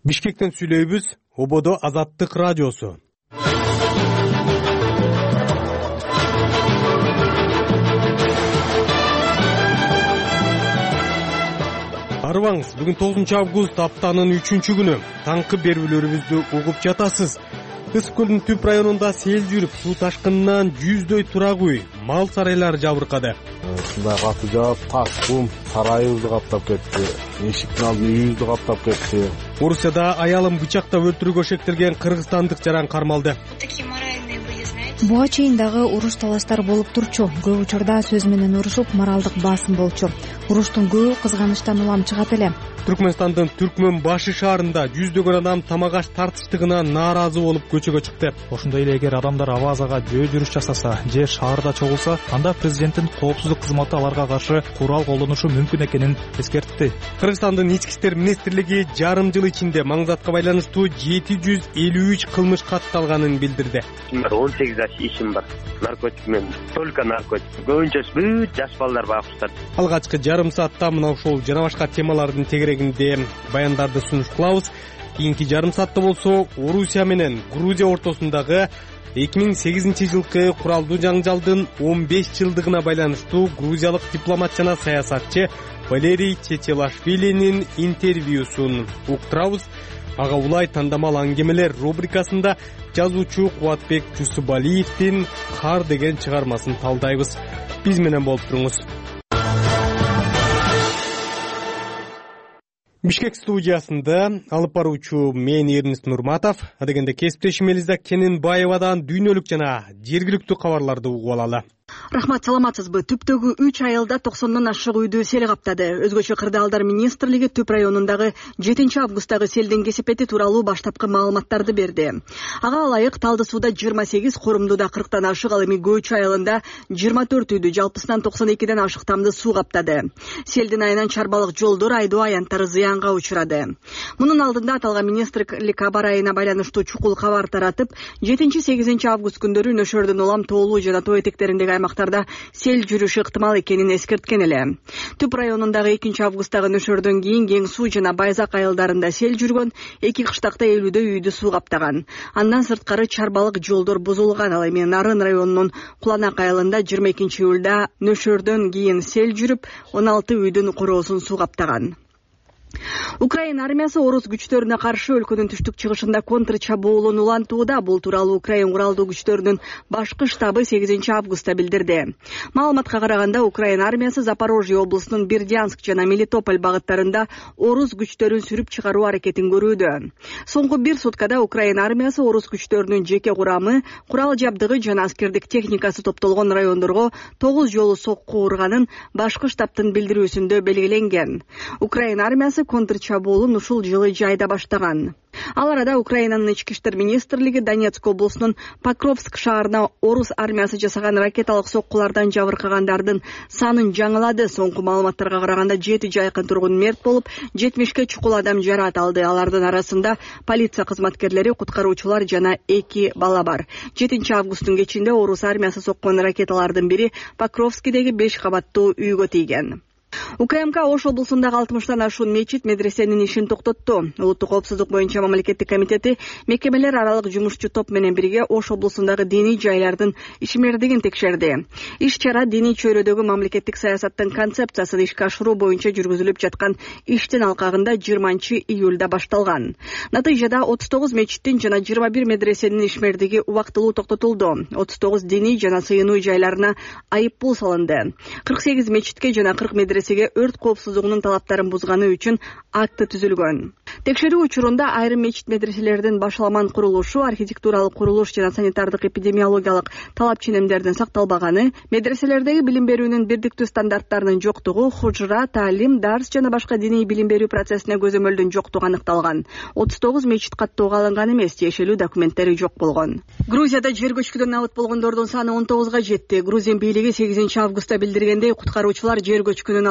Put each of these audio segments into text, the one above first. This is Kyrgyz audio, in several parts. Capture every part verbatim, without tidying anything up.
Бишкектен сүйлөйбүз. Ободо Азаттык радиосу. Арыбаңыз, бүгүн тогузунчу август, аптанын үчүнчү күнү. Таңкы берүүлөрүбүздү угуп жатасыз. Ысык көлдүн түп районунда сел жүрүп, суу ташкынынан жүздөй турак үй, мал сарайлары жабыркады. Ушундай каты жаап, таш кум сарайыбызды каптап кетти. Эшиктин алдын үйүбүздү каптап кетти. Орусияда аялын бычактап өлтүрүүгө шектелген кыргызстандык жаран кармалды. Буга чейин дагы уруш талаштар болуп турчу. Көп учурда сөз менен урушуп, моралдык басым болчу. Уруштун көбү кызганычтан улам чыгат эле. Түркмөнстандын Түркмөн башы шаарында жүздөгөн адам тамак аш тартыштыгына нааразы болуп көчөгө чыкты. Ошондой эле эгер адамдар абазага жөө жүрүш жасаса же шаарда чогулса, анда президенттин коопсуздук кызматы аларга каршы курал колдонушу мүмкүн экенин эскертти. Кыргызстандын ички иштер министрлиги жарым жыл ичинде маңзатка байланыштуу жети жүз элүү үч кылмыш катталганын билдирди. он сегиз жаш ишим бар. Наркотик менен, только наркотик. Көбүнчөсү бүт жаш балдар багыштар. Алгачкы жарым саатта мына ушул жана башка темалардын тегерегинде баяндарды сунуш кылабыз. Кийинки жарым саатта болсо Орусия менен Грузия ортосундагы эки миң сегизинчи жылкы куралдуу жаңжалдын он беш жылдыгына байланыштуу грузиялык дипломат жана саясатчы Валерий Чечелашвилинин интервьюсун уктурабыз. Ага улай тандамал аңгемелер рубрикасында жазуучу Кубатбек Жусупалиевдин Кар деген чыгармасын талдайбыз. Биз менен болуп туруңуз. Бишкек студиясында алып баруучу мен Эрнис Нурматов, адегенде кесиптешим Элиза Кененбаевадан дүйнөлүк жана жергиликтүү кабарларды угуп алалы. Рахмат, саламатсызбы? Түптөгү үч айылда токсондон ашык үйдү сел каптады. Өзгөчө кырдаалдар министрлиги Түп районундагы жетинчи августтагы селдин кесепети тууралуу баштапкы маалыматтарды берди. Ага ылайык Талды сууда жыйырма сегиз, Корумдуда кырктан ашык, ал эми Көч айылында жыйырма төрт үйдү жалпысынан токсон экиден ашык тамды суу каптады. Селдин айынан чарбалык жолдор, айдоо аянттары зыянга учурады. Мунун алдында аталган министрлик аба айына байланыштуу чукул кабар таратып, жетинчи сегизинчи август күндөрү Нөшөрдүн улам тоолуу жана тоо этектериндеги аймактарда сел жүрүшү ыктымал экенин эскерткен эле. Түп районундагы экинчи августтагы нөшөрдөн кийин Кең суу жана Байзак айылдарында сел жүргөн, эки кыштакта элүүдөй үйдү суу каптаган. Андан сырткары чарбалык жолдор бузулган. Ал эми Нарын районунун Куланак айылында жыйырма экинчи июлда нөшөрдөн кийин сел жүрүп, он алты үйдүн короосун суу каптаган. Украина армиясы орус күчтөрүнө каршы өлкөнүн түштүк чыгышында контр чабуулун улантууда. Бул тууралуу Украин куралдуу күчтөрүнүн башкы штабы сегизинчи августта билдирди. Маалыматка караганда, Украина армиясы Запорожье облусунун Бердянск жана Мелитополь багыттарында орус күчтөрүн сүрүп чыгаруу аракетин көрүүдө. Соңку бир суткада Украина армиясы орус күчтөрүнүн жеке курамы, курал жабдыгы жана аскердик техникасы топтолгон райондорго тогуз жолу сокку урганын башкы штабтын билдирүүсүндө белгиленген. Украина армиясы контрчабуулун ушул жылы жайда баштаган. Ал арада Украинанын ички иштер министрлиги Донецк облусунун Покровск шаарына орус армиясы жасаган ракеталык соккулардан жабыркагандардын санын жаңылады. Соңку маалыматтарга караганда жети жайкын тургун мерт болуп, жетимишке чукул адам жараат алды. Алардын арасында полиция кызматкерлери, куткаруучулар жана эки бала бар. жетинчи августтун кечинде орус армиясы соккон ракеталардын бири Покровскидеги беш кабаттуу үйгө тийген. УКМК Ош облусундагы алтымыштан ашуун мечит, медресенин ишин токтотту. Улуттук коопсуздук боюнча мамлекеттик комитети мекемелер аралык жумушчу топ менен бирге Ош облусундагы диний жайлардын ишмердигин текшерди. Иш-чара диний чөйрөдөгү мамлекеттик саясаттын концепциясын ишке ашыруу боюнча жүргүзүлүп жаткан иштин алкагында жыйырманчы июлда башталган. Натыйжада отуз тогуз мечиттин жана жыйырма бир медресенин ишмердиги убактылуу токтотулду. отуз тогуз диний жана сыйынуу жайларына айып пул салынды. кырк сегиз мечитке жана кырк медресеге өрт коопсуздугунун талаптарын бузганы үчүн акты түзүлгөн. Текшерүү учурунда айрым мечит медреселердин башаламан курулушу, архитектуралык курулуш жана санитардык эпидемиологиялык талап ченемдердин сакталбаганы, медреселердеги билим берүүнүн бирдиктүү стандарттарынын жоктугу, хужра, таалим, дарс жана башка диний билим берүү процессине көзөмөлдүн жоктугу аныкталган. отуз тогуз мечит каттоого алынган эмес, тиешелүү документтери жок болгон. Грузияда жер көчкүдөн набыт болгондордун саны он тогузга жетти. Грузин бийлиги сегизинчи августта билдиргендей, куткаруучулар жер көчкүнүн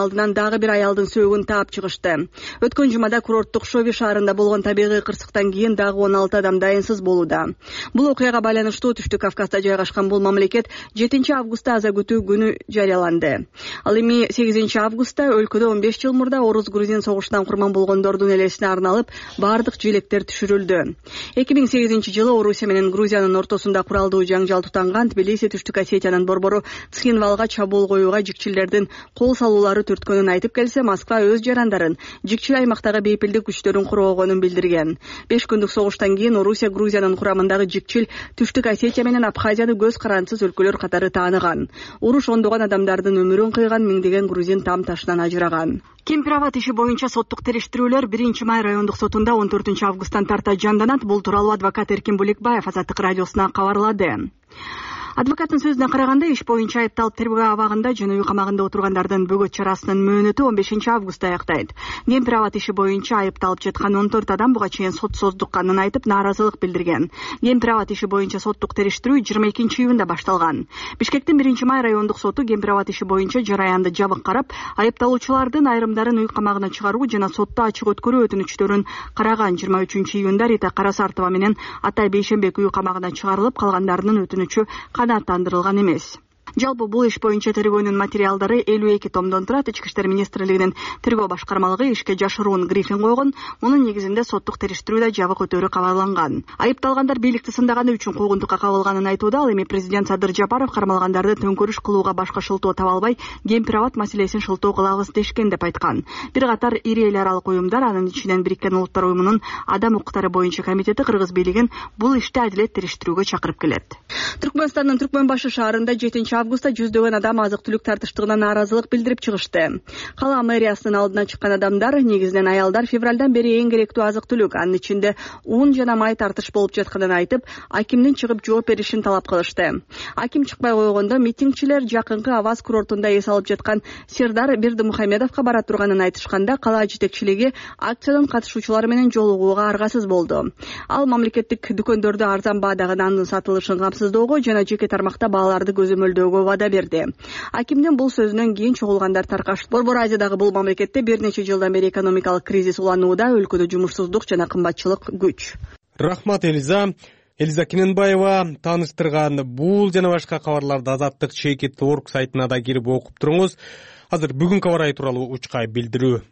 алдынан дагы бир аялдын сөөгүн таап чыгышты. Өткөн жумада курорттук Шови шаарында болгон табигый кырсыктан кийин дагы он алты адам дайынсыз болууда. Бул окуяга байланыштуу Түштүк Кавказда жайгашкан бул мамлекет жетинчи августта аза күтүү күнү жарыяланды. Ал эми сегизинчи августта өлкөдө он беш жыл мурда Орус-Грузин согушунан курман болгондордун элесине арналып баардык желектер түшүрүлдү. эки миң сегизинчи жылы Орусия менен Грузиянын ортосунда куралдуу жаңжал тутанган Тбилиси Түштүк Осетиянын борбору Цхинвалга чабуул коюуга жикчилердин кол салуулары түрткөнүн айтып келсе, Москва өз жарандарын жикчил аймактагы бейпилдик күчтөрүн кургогонун билдирген. беш күндүк согуштан кийин Орусия Грузиянын курамындагы жикчил Түштүк Осетия менен Абхазияны көз карансыз өлкөлөр катары тааныган. Уруш ондогон адамдардын өмүрүн кыйган, миңдеген грузин там ташынан ажыраган. Кемпирабад иши боюнча соттук териштирүүлөр биринчи май райондук сотунда он төртүнчү августтан тарта жанданат. Бул тууралуу адвокат Эркин Буликбаев Азаттык радиосуна кабарлады. Адвокаттын сөзүнө караганда, иш боюнча айыпталып тергөө абагында жана үй камагында отургандардын бөгөт чарасынын мөөнөтү он бешинчи августта аяктайт. Кемпирабад иши боюнча айыпталып жаткан он төрт адам буга чейин сот создукканын айтып, нааразылык билдирген. Кемпирабад иши боюнча соттук териштирүү жыйырма экинчи июнда башталган. Бишкектин биринчи май райондук соту Кемпирабад иши боюнча жараянды жабык карап, айыпталуучулардын айрымдарын үй камагына чыгаруу жана сотто ачык өткөрүү өтүнүчтөрүн караган. жыйырма үчүнчү июнда Рита Карасартова менен Атай Бейшенбек үй камагына чыгарылып, калгандарынын өтүнүчү канааттандырылган эмес. Жалпы бул иш боюнча тергөөнүн материалдары элүү эки томдон турат. Ички иштер министрлигинин тергөө башкармалыгы ишке жашыруун брифинг койгон. Мунун негизинде соттук териштирүүдө жабык өтөрү кабарланган. Айыпталгандар бийликти сындаганы үчүн куугунтукка кабылганын айтууда. Ал эми президент Садыр Жапаров кармалгандарды төңкөрүш кылууга башка шылтоо таба албай, Кемпирабад маселесин шылтоо кылабыз дешкен деп айткан. Бир катар ири эл аралык уюмдар, анын ичинен Бириккен Улуттар уюмунун адам укуктары боюнча комитети кыргыз бийлигин бул ишти адилет териштирүүгө чакырып келет. Түркмөнстандын Түркмөнбашы шаарында жетинчи августта жүздөгөн адам азык-түлүк тартыштыгына нааразылык билдирип чыгышты. Кала мэриясынын алдына чыккан адамдар, негизинен аялдар, февралдан бери эң керектүү азык-түлүк, анын ичинде ун жана май тартыш болуп жатканын айтып, акимдин чыгып жооп беришин талап кылышты. Аким чыкпай койгондо митингчилер жакынкы Аваз курортунда эс алып жаткан Сердар Бердимухамедовго бара турганын айтышканда, кала жетекчилиги акциянын катышуучулары менен жолугууга аргасыз болду. Ал мамлекеттик дүкөндөрдө арзан баадагы нандын сатылышын камсыздоого жана жеке тармакта бааларды көзөмөлдөөгө вада берди. Акимдин бул сөзүнөн кийин чогулгандар таркашты. Борбор Азиядагы бул мамлекетте бир нече жылдан бери экономикалык кризис уланууда, өлкөдө жумушсуздук жана кымбатчылык күч. Рахмат Элиза. Элиза Кененбаева тааныштырган бул жана башка кабарларды Азаттык чекит точка орг сайтына да кирип окуп туруңуз. Азыр бүгүнкү кабар тууралуу учкай билдирүү.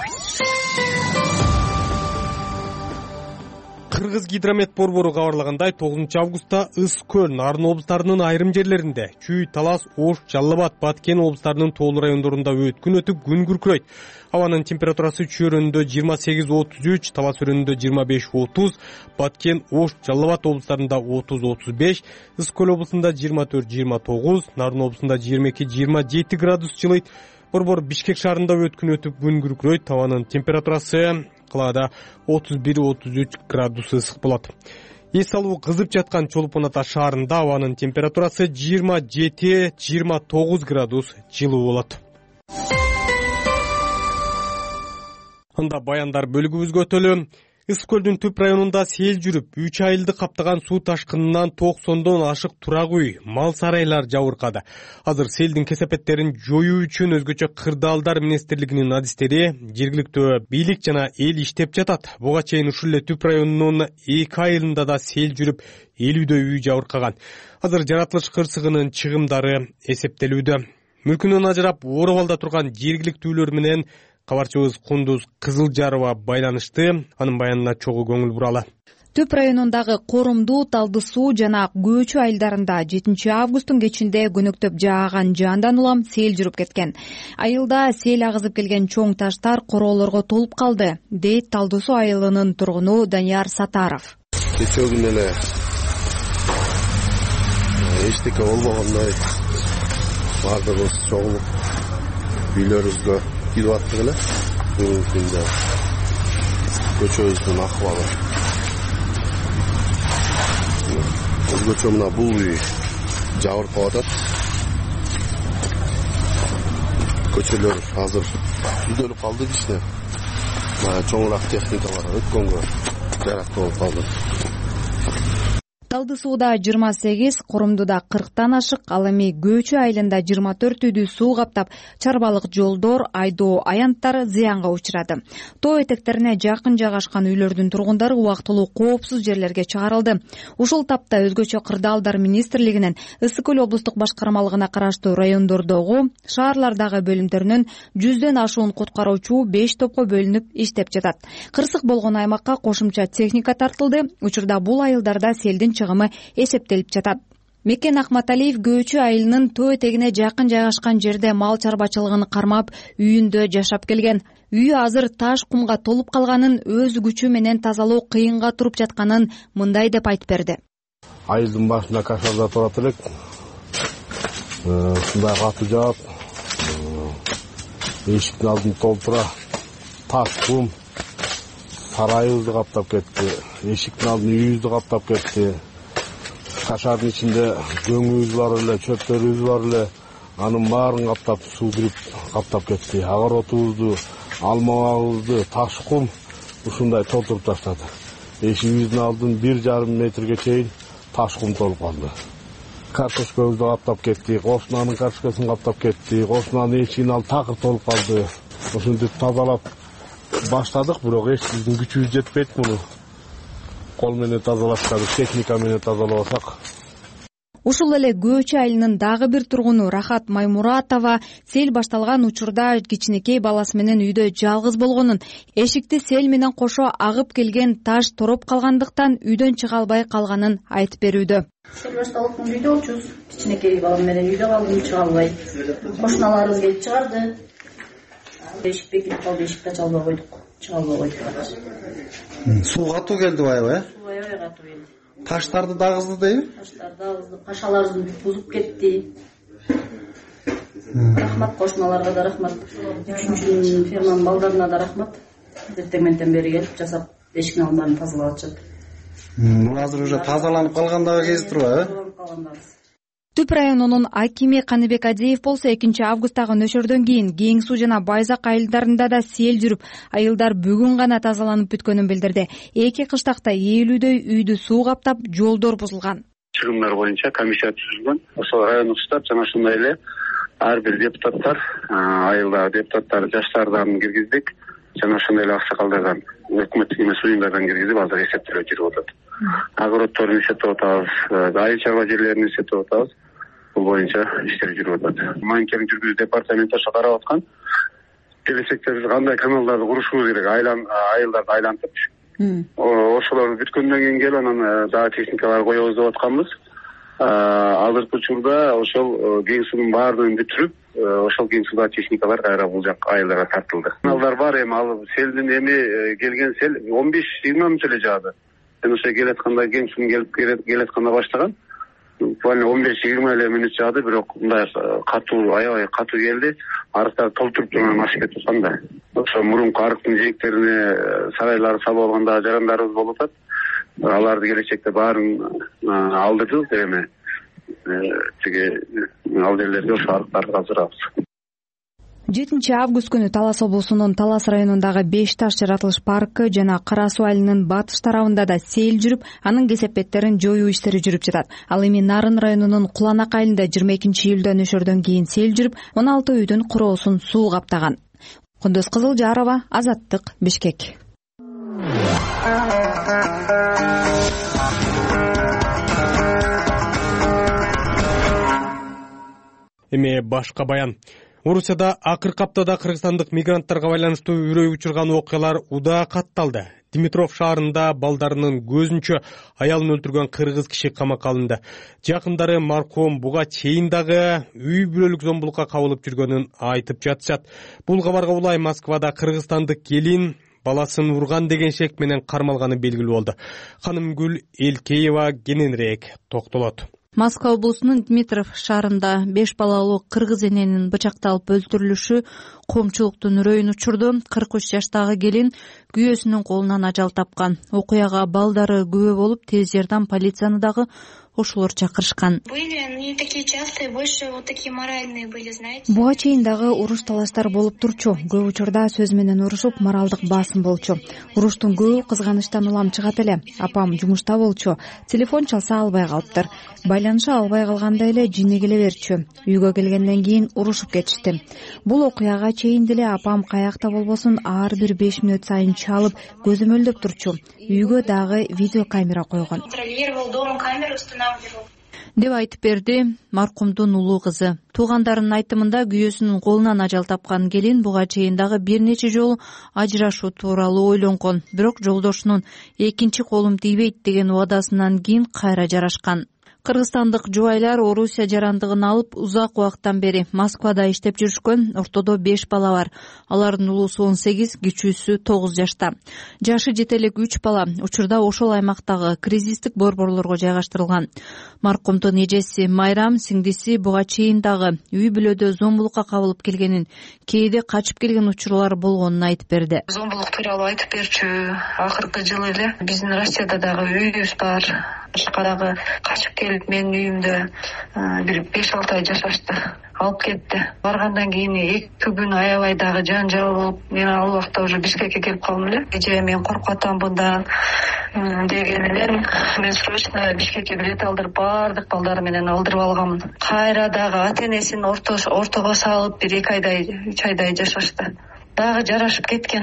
Кыргыз гидромет борбору кабарлагандай, тогузунчу августта Ыс Көл, Нарын облустарынын айрым жерлеринде, Чүй, Талас, Ош, Жалал Абад, Баткен облустарынын тоолуу райондорунда өткүн өтүп күн күркүрөйт. Абанын температурасы Чүй өрөөнүндө жыйырма сегиз отуз үч, Талас өрөөнүндө жыйырма беш отуз, Баткен, Ош, Жалал Абад облустарында отуз отуз беш, Ыс Көл облусунда жыйырма төрт жыйырма тогуз, Нарын облусунда жыйырма эки жыйырма жети градус жылыйт. Борбор Бишкек шаарында өткүн өтүп күн күркүрөйт. Абанын температурасы калаада отуз бир отуз үч градус ысык болот. Эс алуу кызып жаткан Чолпон Ата шаарында абанын температурасы жыйырма жети жыйырма тогуз градус жылуу болот. Анда баяндар бөлүгүбүзгө өтөлү. Ыс Көлдүн түп районунда сел жүрүп, үч айылды каптаган суу ташкынынан токсондон ашык турак үй, мал сарайлар жабыркады. Азыр селдин кесепеттерин жоюу үчүн өзгөчө кырдаалдар министрлигинин адистери, жергиликтүү бийлик жана эл иштеп жатат. Буга чейин ушул эле түп районунун эки айылында да сел жүрүп, элүүдөй үй жабыркаган. Азыр жаратылыш кырсыгынын чыгымдары эсептелүүдө. Мүлкүнөн ажырап, Оорабалда турган жергиликтүүлөр менен кабарчыбыз Кундуз Кызылжарова байланышты. Анын баянына чогуу көңүл буралы. Түп районундагы Корумду, Талды суу жана Көөчү айылдарында жетинчи августтун кечинде көнөктөп жааган жаандан улам сел жүрүп кеткен. Айылда сел агызып келген чоң таштар короолорго толуп калды, дейт Талды суу айылынын тургуну Данияр Сатаров. Кечээ күнү эле эчтеке болбогондой баардыгыбыз чогулуп үйлөрүбүзгө кирип аттык эле. Бүгүнкү күндө көчөбүздүн акыбалы өзгөчө мына бул үй жабыркап атат. Көчөлөр азыр үйдөлүп калды кичине. Мына чоңураак техникалар өткөнгө жарактуу болуп калды. Талды сууда жыйырма сегиз, Корумдуда кырктан ашык, ал эми Көөчү айылында жыйырма төрт үйдү суу каптап, чарбалык жолдор, айдоо аянттары зыянга учурады. Тоо этектерине жакын жайгашкан үйлөрдүн тургундары убактылуу коопсуз жерлерге чыгарылды. Ушул тапта өзгөчө кырдаалдар министрлигинин Ысык көл облустук башкармалыгына караштуу райондордогу, шаарлардагы бөлүмдөрүнөн жүздөн ашуун куткаруучу беш топко бөлүнүп иштеп жатат. Кырсык болгон аймакка кошумча техника тартылды. Учурда бул айылдарда селдин чыгымы эсептелип жатат. Мекен Акматалиев Көөчү айылынын тоо этегине жакын жайгашкан жерде мал чарбачылыгын кармап, үйүндө жашап келген. Үйү азыр таш кумга толуп калганын, өз күчү менен тазалоо кыйынга туруп жатканын мындай деп айтып берди. Айылдын башында кашарда турат элек. Ушундай катуу жаап, эшиктин алдын толтура, таш кум сарайыбызды каптап кетти. Эшиктин алдын үйүбүздү каптап кетти. Кашардын ичинде көңүбүз бар эле, чөптөрүбүз бар эле. Анын баарын каптап, суу кирип каптап кетти. Огоротубузду, алмабыбызды, таш кум ушундай толтуруп таштады. Эшигибиздин алдын бир жарым метрге чейин таш кум толуп калды. Картошкабызды каптап кетти, кошунанын картошкасын каптап кетти, кошунанын эшигинин алды такыр толуп калды. Ошентип тазалап баштадык, бирок эч биздин күчүбүз жетпейт муну. Кол менен тазалашкан, техника менен тазалабасак. Ушул эле Көөчү айылынын дагы бир тургуну Рахат Маймуратова сел башталган учурда кичинекей баласы менен үйдө жалгыз болгонун, эшикти сел менен кошо агып келген таш тороп калгандыктан үйдөн чыга албай калганын айтып берүүдө. Сел башталып үйдө болчубуз. Кичинекей балам менен үйдө калдым, чыга албай. Кошуналарыбыз келип чыгарды. Эшик бекинип калды, эшикти ача албай койдук. Чыга албай койдук. Суу катуу келди аябай, э? Суу аябай катуу келди. Таштарды дагызды дейби? Таштарды дагызды, кашаларыбызды бузуп кетти. Рахмат кошуналарга да рахмат. Үчүнчү ферманын балдарына да рахмат. Эртең менен бери келип жасап, эшиктин алдын тазалап атышат. Бул азыр уже тазаланып калгандагы кези турбайбы? Түп районунун акими Каныбек Адеев болсо экинчи августтагы нөшөрдөн кийин Кең суу жана Байзак айылдарында да сел жүрүп, айылдар бүгүн гана тазаланып бүткөнүн билдирди. Эки кыштакта элүүдөй үйдү суу каптап, жолдор бузулган. Чыгымдар боюнча комиссия түзүлгөн. Ошол райондук штаб жана ошондой эле ар бир депутаттар, айылдагы депутаттар жаштардан киргиздик жана ошондой эле аксакалдардан, өкмөттүк эмес уюмдардан киргизип азыр эсептелип жүрүп атат. Огороддорун эсептеп атабыз, айыл чарба жерлерин эсептеп атабыз. Бул боюнча иштер жүрүп атат. Мониторинг жүргүзүү департаменти ошо карап аткан. Келечекте биз кандай каналдарды курушубуз керек, айылдарды айлантып. Ошолор бүткөндөн кийин келип анан дагы техникалар коебуз деп атканбыз. Азыркы учурда ошол кең суунун баардыгын бүтүрүп, ошол кең сууда техникалар кайра бул жак айылдарга тартылды. Каналдар бар, эми ал селдин эми келген сел он беш жыйырма мүнөт эле жаады. Эми ошо келатканда кең суун келип келатканда баштаган. Буквально он беш жыйырма эле мүнөт жаады, бирок мындай катуу, аябай катуу келди. Арыктар толтуруп турган ашып кетип аткан да. Ошо мурунку арыктын жээктерине сарайларды салып алганда жарандарыбыз болуп атат. Аларды келечекте баарын алдырдык, эми тиги ал жерлерге ошо арыктарды каздырабыз. жетинчи август күнү Талас облусунун Талас районундагы Беш таш жаратылыш паркы жана Кара суу айылынын батыш тарабында да сел жүрүп, анын кесепеттерин жоюу иштери жүрүп жатат. Ал эми Нарын районунун Куланак айылында жыйырма экинчи июлда нөшөрдөн кийин сел жүрүп, он алты үйдүн куроосун суу каптаган. Кундуз Кызылжарова, Азаттык, Бишкек. Эми башка баян. Орусияда акыркы аптада кыргызстандык мигранттарга байланыштуу үрөй учурган окуялар удаа катталды. Димитров шаарында балдарынын көзүнчө аялын өлтүргөн кыргыз киши камакка алынды. Жакындары маркум буга чейин дагы үй бүлөлүк зомбулукка кабылып жүргөнүн айтып жатышат. Бул кабарга улай Москвада кыргызстандык келин баласын урган деген шек менен кармалганы белгилүү болду. Ханымгүл Элкеева кененирээк токтолот. Москва облусунун Дмитров шаарында беш балалуу кыргыз эненин бычакталып өлтүрүлүшү коомчулуктун үрөйүн учурду. кырк үч жаштагы келин күйөөсүнүн колунан ажал тапкан. Окуяга балдары күбө болуп, тез жардам полицияны дагы ошолор чакырышкан. Буга чейин дагы уруш талаштар болуп турчу. Көп учурда сөз менен урушуп, моралдык басым болчу. Уруштун көбү кызганыштан улам чыгат эле. Апам жумушта болчу. Телефон чалса албай калыптыр. Байланыша албай калганда эле жине келе берчү. Үйгө келгенден кийин урушуп кетишти. Бул окуяга чейин деле апам каякта болбосун ар бир беш мүнөт сайын чалып, көзөмөлдөп турчу. Үйгө дагы видеокамера койгон деп айтып берди маркумдун улуу кызы. Туугандарынын айтымында күйөөсүнүн колунан ажал тапкан келин буга чейин дагы бир нече жолу ажырашуу тууралуу ойлонгон, бирок жолдошунун экинчи колум тийбейт деген убадасынан кийин кайра жарашкан. Кыргызстандык жубайлар Орусия жарандыгын алып узак убакыттан бери Москвада иштеп жүрүшкөн. Ортодо беш бала бар. Алардын улуусу он сегиз, кичүүсү тогуз жашта. Жашы жете элек үч бала учурда ошол аймактагы кризистик борборлорго жайгаштырылган. Маркумдун эжеси Майрам сиңдиси буга чейин дагы үй бүлөдө зомбулукка кабылып келгенин, кээде качып келген учурлар болгонун айтып берди. Зомбулук тууралуу айтып берчү. Акыркы жылы эле биздин Россияда дагы үйүбүз бар. Дагы качып келип менин үйүмдө бир беш алты ай жашашты. Алып кетти. Баргандан кийин эки күн аябай дагы жанжал болуп, мен ал убакта уже Бишкекке келип калдым эле. Эже мен коркуп атам мындан деген эле мен срочно Бишкекке билет алдырып, баардык балдары менен алдырып алганмын. Кайра дагы ата-энесин ортого салып бир эки айдай, үч айдай жашашты. Дагы жарашып кеткен.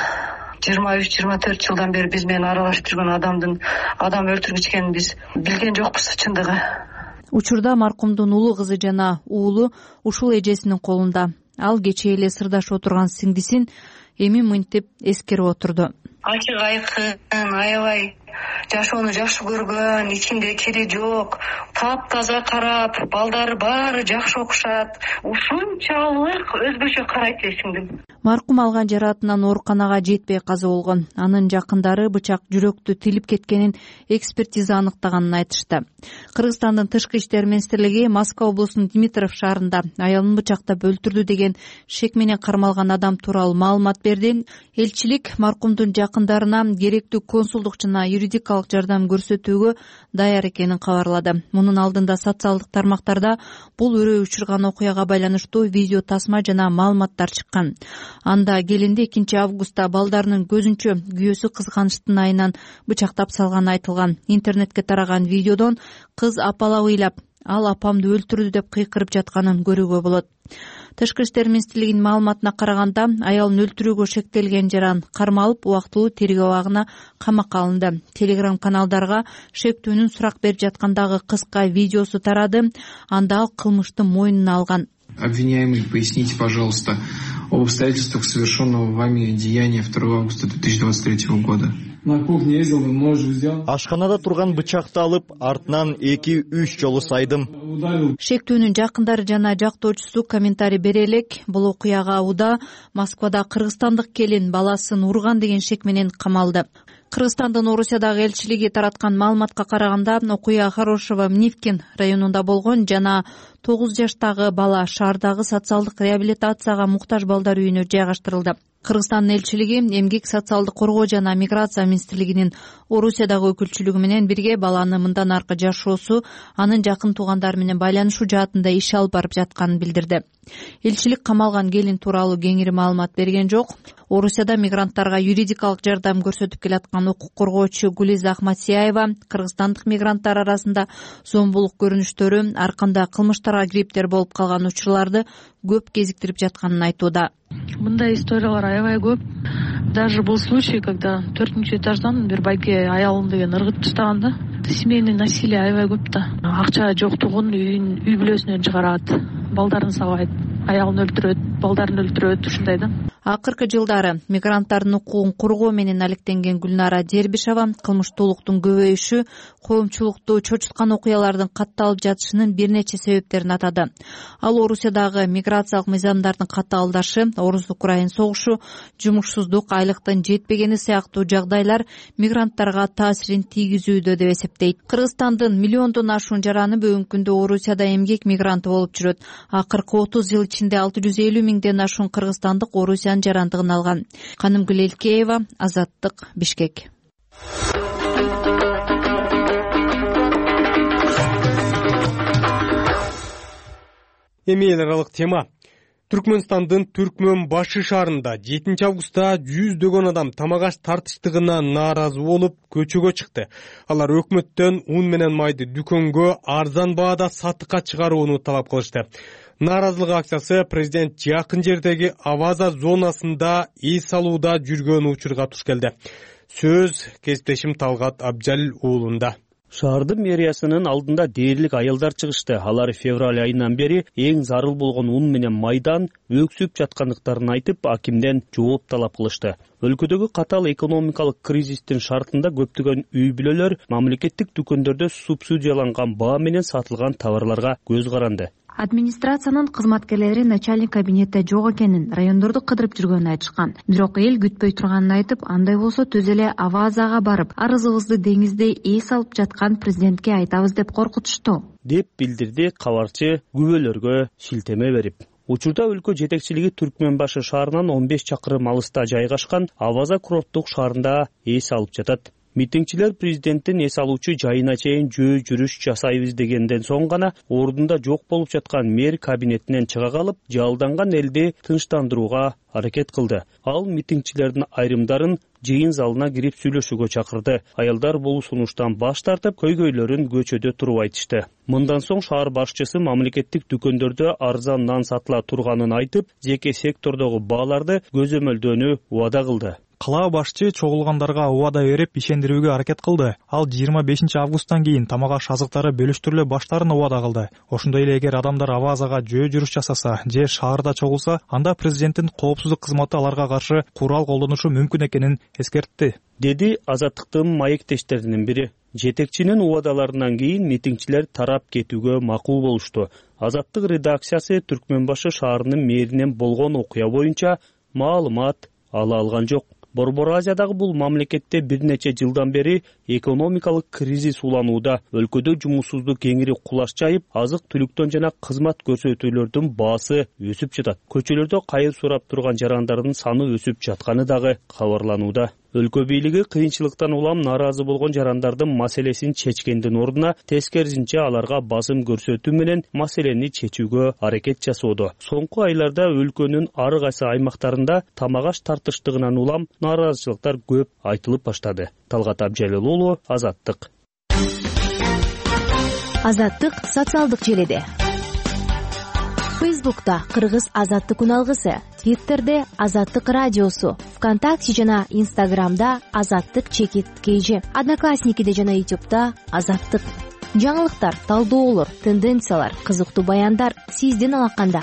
жыйырма үч жыйырма төрт жылдан бери биз менен аралашып жүргөн адамдын адам өлтүргүч экенин биз билген жокпуз чындыгы. Учурда маркумдун улуу кызы жана уулу ушул эжесинин колунда. Ал кечээ эле сырдашып отурган сиңдисин эми мынтип эскерип отурду. Ачык айкын, аябай жашоону жакшы көргөн, ичинде кири жок, таптаза карап, балдары баары жакшы окушат. Ушунчалык өзгөчө карайт эле сиңдим. Маркум алган жараатынан ооруканага жетпей каза болгон. Анын жакындары бычак жүрөктү тилип кеткенин экспертиза аныктаганын айтышты. Кыргызстандын тышкы иштер министрлиги Москва облусунун Димитров шаарында аялын бычактап өлтүрдү деген шек менен кармалган адам тууралуу маалымат берди. Элчилик маркумдун жакындарына керектүү консулдук жана юридикалык жардам көрсөтүүгө даяр экенин кабарлады. Мунун алдында социалдык тармактарда бул өрөө учурган окуяга байланыштуу видео тасма жана маалыматтар чыккан. Анда келинди экинчи августта балдарынын көзүнчө күйөөсү кызганычтын айынан бычактап салганы айтылган. Интернетке тараган видеодон кыз апалап ыйлап, ал апамды өлтүрдү деп кыйкырып жатканын көрүүгө болот. Тышкы иштер министрлигинин маалыматына караганда, аялын өлтүрүүгө шектелген жаран кармалып, убактылуу тергөө абагына камакка алынды. Телеграм каналдарга шектүүнүн сурак берип жаткандагы кыска видеосу тарады. Анда ал кылмыштын мойнуна алган. Обвиняемый, поясните, пожалуйста, об обстоятельствах совершенного вами деяния второго августа две тысячи двадцать третьего года. На кухне ездил, нож взял. Ашканада турган бычакты алып, артынан эки үч жолу сайдым. Шектүүнүн жакындары жана жактоочусу комментарий бере элек, бул окуяга уда Москвада кыргызстандык келин баласын урган деген шек менен камалды. Кыргызстандын Орусиядагы элчилиги тараткан маалыматка караганда, окуя Хорошево-Мнивкин районунда болгон жана тогуз жаштагы бала шаардагы социалдык реабилитацияга муктаж балдар үйүнө жайгаштырылды. Кыргызстандын элчилиги эмгек социалдык коргоо жана миграция министрлигинин Орусиядагы өкүлчүлүгү менен бирге баланы мындан аркы жашоосу, анын жакын туугандары менен байланышуу жаатында иш алып барып жатканын билдирди. Элчилик камалган келин тууралуу кеңири маалымат берген жок. Орусияда мигранттарга юридикалык жардам көрсөтүп келаткан укук коргоочу Гулиза Ахматияева кыргызстандык мигранттар арасында зомбулук көрүнүштөрү, арканда кылмыштарга кириптер болуп калган учурларды көп кезиктирип жатканын айтууда. Мындай историялар аябай көп. Даже был случай, когда төртүнчү этаждан бир байке аялын деген ыргытып таштаган да. Семейный насилие аябай көп да. Акча жоктугун үйүн, үй бүлөсүнөн чыгарат, балдарын сабайт, аялын өлтүрөт, балдарын өлтүрөт, ушундай да. Акыркы жылдары мигранттардын укугун коргоо менен алектенген Гүлнара Дербишева кылмыштуулуктун көбөйүшү, коомчулукту чочуткан окуялардын катталып жатышынын бир нече себептерин атады. Ал Орусиядагы миграциялык мыйзамдардын катаалдашы, Орус-Украин согушу, жумушсуздук, айлыктын жетпегени сыяктуу жагдайлар мигранттарга таасирин тийгизүүдө деп эсептейт. Кыргызстандын миллиондон ашуун жараны бүгүнкү күндө Орусияда эмгек мигранты болуп жүрөт. Акыркы отуз жыл ичинде алты жүз элүү миңден ашуун кыргызстандык Орусиянын жарандыгын алган. Канымгүл Элкеева, Азаттык, Бишкек. Эми эл аралык тема. Түркмөнстандын Түркмөн башы шаарында жетинчи августта жүздөгөн адам тамак аш тартыштыгына нааразы болуп көчөгө чыкты. Алар өкмөттөн ун менен майды дүкөнгө арзан баада сатыкка чыгарууну талап кылышты. Нааразылык акциясы президент жакын жердеги Аваза зонасында эс алууда жүргөн учурга туш келди. Сөз кесиптешим Талгат Абжалил уулунда. Шаардын мэриясынын алдында дээрлик аялдар чыгышты. Алар февраль айынан бери эң зарыл болгон ун менен майдан өксүп жаткандыктарын айтып, акимден жооп талап кылышты. Өлкөдөгү катаал экономикалык кризистин шартында көптөгөн үй бүлөлөр мамлекеттик дүкөндөрдө субсидияланган баа менен сатылган товарларга көз каранды. Администрациянын кызматкерлери начальник кабинетте жок экенин, райондорду кыдырып жүргөнүн айтышкан. Бирок эл күтпөй турганын айтып, андай болсо түз эле Авазага барып, арызыбызды деңизде эс алып жаткан президентке айтабыз деп коркутушту, деп билдирди кабарчы күбөлөргө шилтеме берип. Учурда өлкө жетекчилиги Түркмөн башы шаарынан он беш чакырым алыста жайгашкан Аваза курорттук шаарында эс алып жатат. Митингчилер президенттин эс алуучу жайына чейин жөө жүрүш жасайбыз дегенден соң гана ордунда жок болуп жаткан мэр кабинетинен чыга калып, жалданган элди тынчтандырууга аракет кылды. Ал митингчилердин айрымдарын жыйын залына кирип сүйлөшүүгө чакырды. Аялдар бул сунуштан баш тартып, көйгөйлөрүн көчөдө туруп айтышты. Мындан соң шаар башчысы мамлекеттик дүкөндөрдө арзан нан сатыла турганын айтып, жеке сектордогу бааларды көзөмөлдөөнү убада кылды. Кала башчы чогулгандарга убада берип ишендирүүгө аракет кылды. Ал жыйырма бешинчи августтан кийин тамак аш азыктары бөлүштүрүлө баштаарын убада кылды. Ошондой эле эгер адамдар Авазага жөө жүрүш жасаса же шаарда чогулса, анда президенттин коопсуздук кызматы аларга каршы курал колдонушу мүмкүн экенин эскертти, деди Азаттыктын маектештеринин бири. Жетекчинин убадаларынан кийин митингчилер тарап кетүүгө макул болушту. Азаттык редакциясы Түркмөн башы шаарынын мэринен болгон окуя боюнча маалымат ала алган жок. Борбор Азиядагы бул мамлекетте бир нече жылдан бери экономикалык кризис уланууда. Өлкөдө жумушсуздук кеңири кулаш жайып, азык-түлүктөн жана кызмат көрсөтүүлөрдүн баасы өсүп жатат. Көчөлөрдө кайыр сурап турган жарандардын саны өсүп жатканы дагы кабарланууда. Өлкө бийлиги кыйынчылыктан улам нааразы болгон жарандардын маселесин чечкендин ордуна тескерисинче аларга басым көрсөтүү менен маселени чечүүгө аракет жасоодо. Соңку айларда өлкөнүн ар кайсы аймактарында тамак аш тартыштыгынан улам нааразычылыктар көп айтылып баштады. Талгат Абжалил уулу, Азаттык. Азаттык социалдык желиде. Фейсбукта Кыргыз Азаттык үналгысы, Твиттерде Азаттык радиосу, ВКонтакте жана Инстаграмда Азаттык чекит кейжи, Одноклассникиде жана Ютубта Азаттык. Жаңылыктар, талдоолор, тенденциялар, кызыктуу баяндар сиздин алаканда.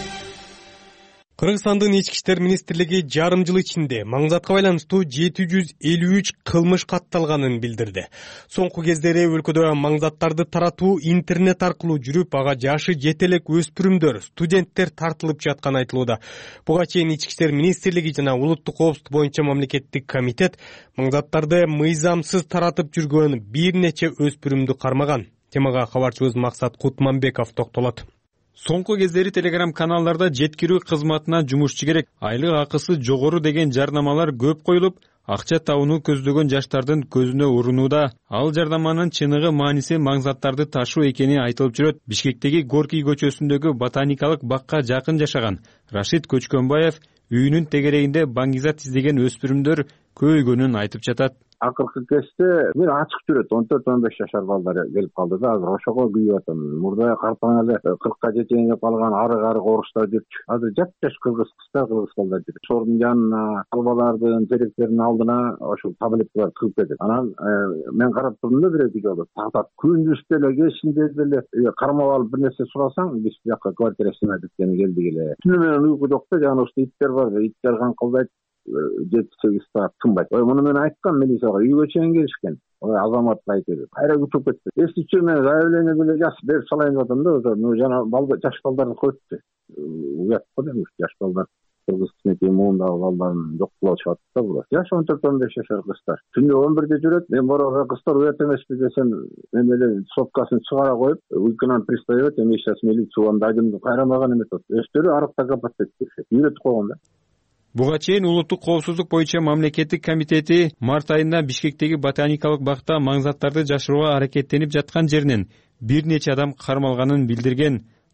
Кыргызстандын ички иштер министрлиги жарым жыл ичинде маңзатка байланыштуу жети жүз элүү үч кылмыш катталганын билдирди. Соңку кездери өлкөдө маңзаттарды таратуу интернет аркылуу жүрүп, ага жашы жете элек өспүрүмдөр, студенттер тартылып жатканы айтылууда. Буга чейин ички иштер министрлиги жана улуттук коопсуздук боюнча мамлекеттик комитет маңзаттарды мыйзамсыз таратып жүргөн бир нече өспүрүмдү кармаган. Темага кабарчыбыз Максат Кутманбеков токтолот. Соңку кездери телеграм каналдарда жеткирүү кызматына жумушчу керек, айлык акысы жогору деген жарнамалар көп коюлуп, акча табууну көздөгөн жаштардын көзүнө урунууда. Ал жарнаманын чыныгы мааниси маңзаттарды ташуу экени айтылып жүрөт. Бишкектеги Горький көчөсүндөгү ботаникалык бакка жакын жашаган Рашид Көчкөнбаев үйүнүн тегерегинде баңгизат издеген өспүрүмдөр көйгөнүн айтып жатат. Акыркы кезде мен ачык жүрөт, он төрт он беш жашар балдар келип калды да, азыр ошого күйүп атам. Мурда картаң эле кыркка жетейин деп калган арык-арык оруштар жүрчү. Азыр жап-жаш кыргыз кыздар, кыргыз балдар жүрөт. Ошонун жанына, албалардын, теректердин алдына ошол таблеткалар тыгып кетет. Анан мен карап турдум да бир эки жолу. Тартат. Күндүз деле, кечинде деле кармап алып бир нерсе сурасаң, биз бияка квартира сынат эткени келдик эле. Түнү менен уйку жок да, жана ошто иттер бар, иттер канкылдайт. жети сегиз саат тынбайт. Ой, муну мен айткам милицияга, үйгө чейин келишкен. Ой, азамат айтты. Кайра күтүп кетти. Эски үчүн мен заявление деле жазып берип салайын деп атам да, ошо жана балдар, жаш балдарды коюпту. Уят го дейм, жаш балдар. Кыргыз кичинекей муундагы балдарын жок кылып атышат да булар. Жаш он төрт он беш жашар кыздар. Түндө он бирде жүрөт. Мен бороо кыздар уят эмеспи десем, мен эле сопкасын чыгара коюп, уйкунан пристает, эми сейчас милиция анда айдымды кайрамаган эмес. Өстөрү арыкта капат деп үйрөтүп койгон да. Буга чейин улуттук коопсуздук боюнча мамлекеттик комитети март айында Бишкектеги ботаникалык бакта маңзаттарды жашырууга аракеттенип жаткан жеринен бир нече адам кармалганын билдирген.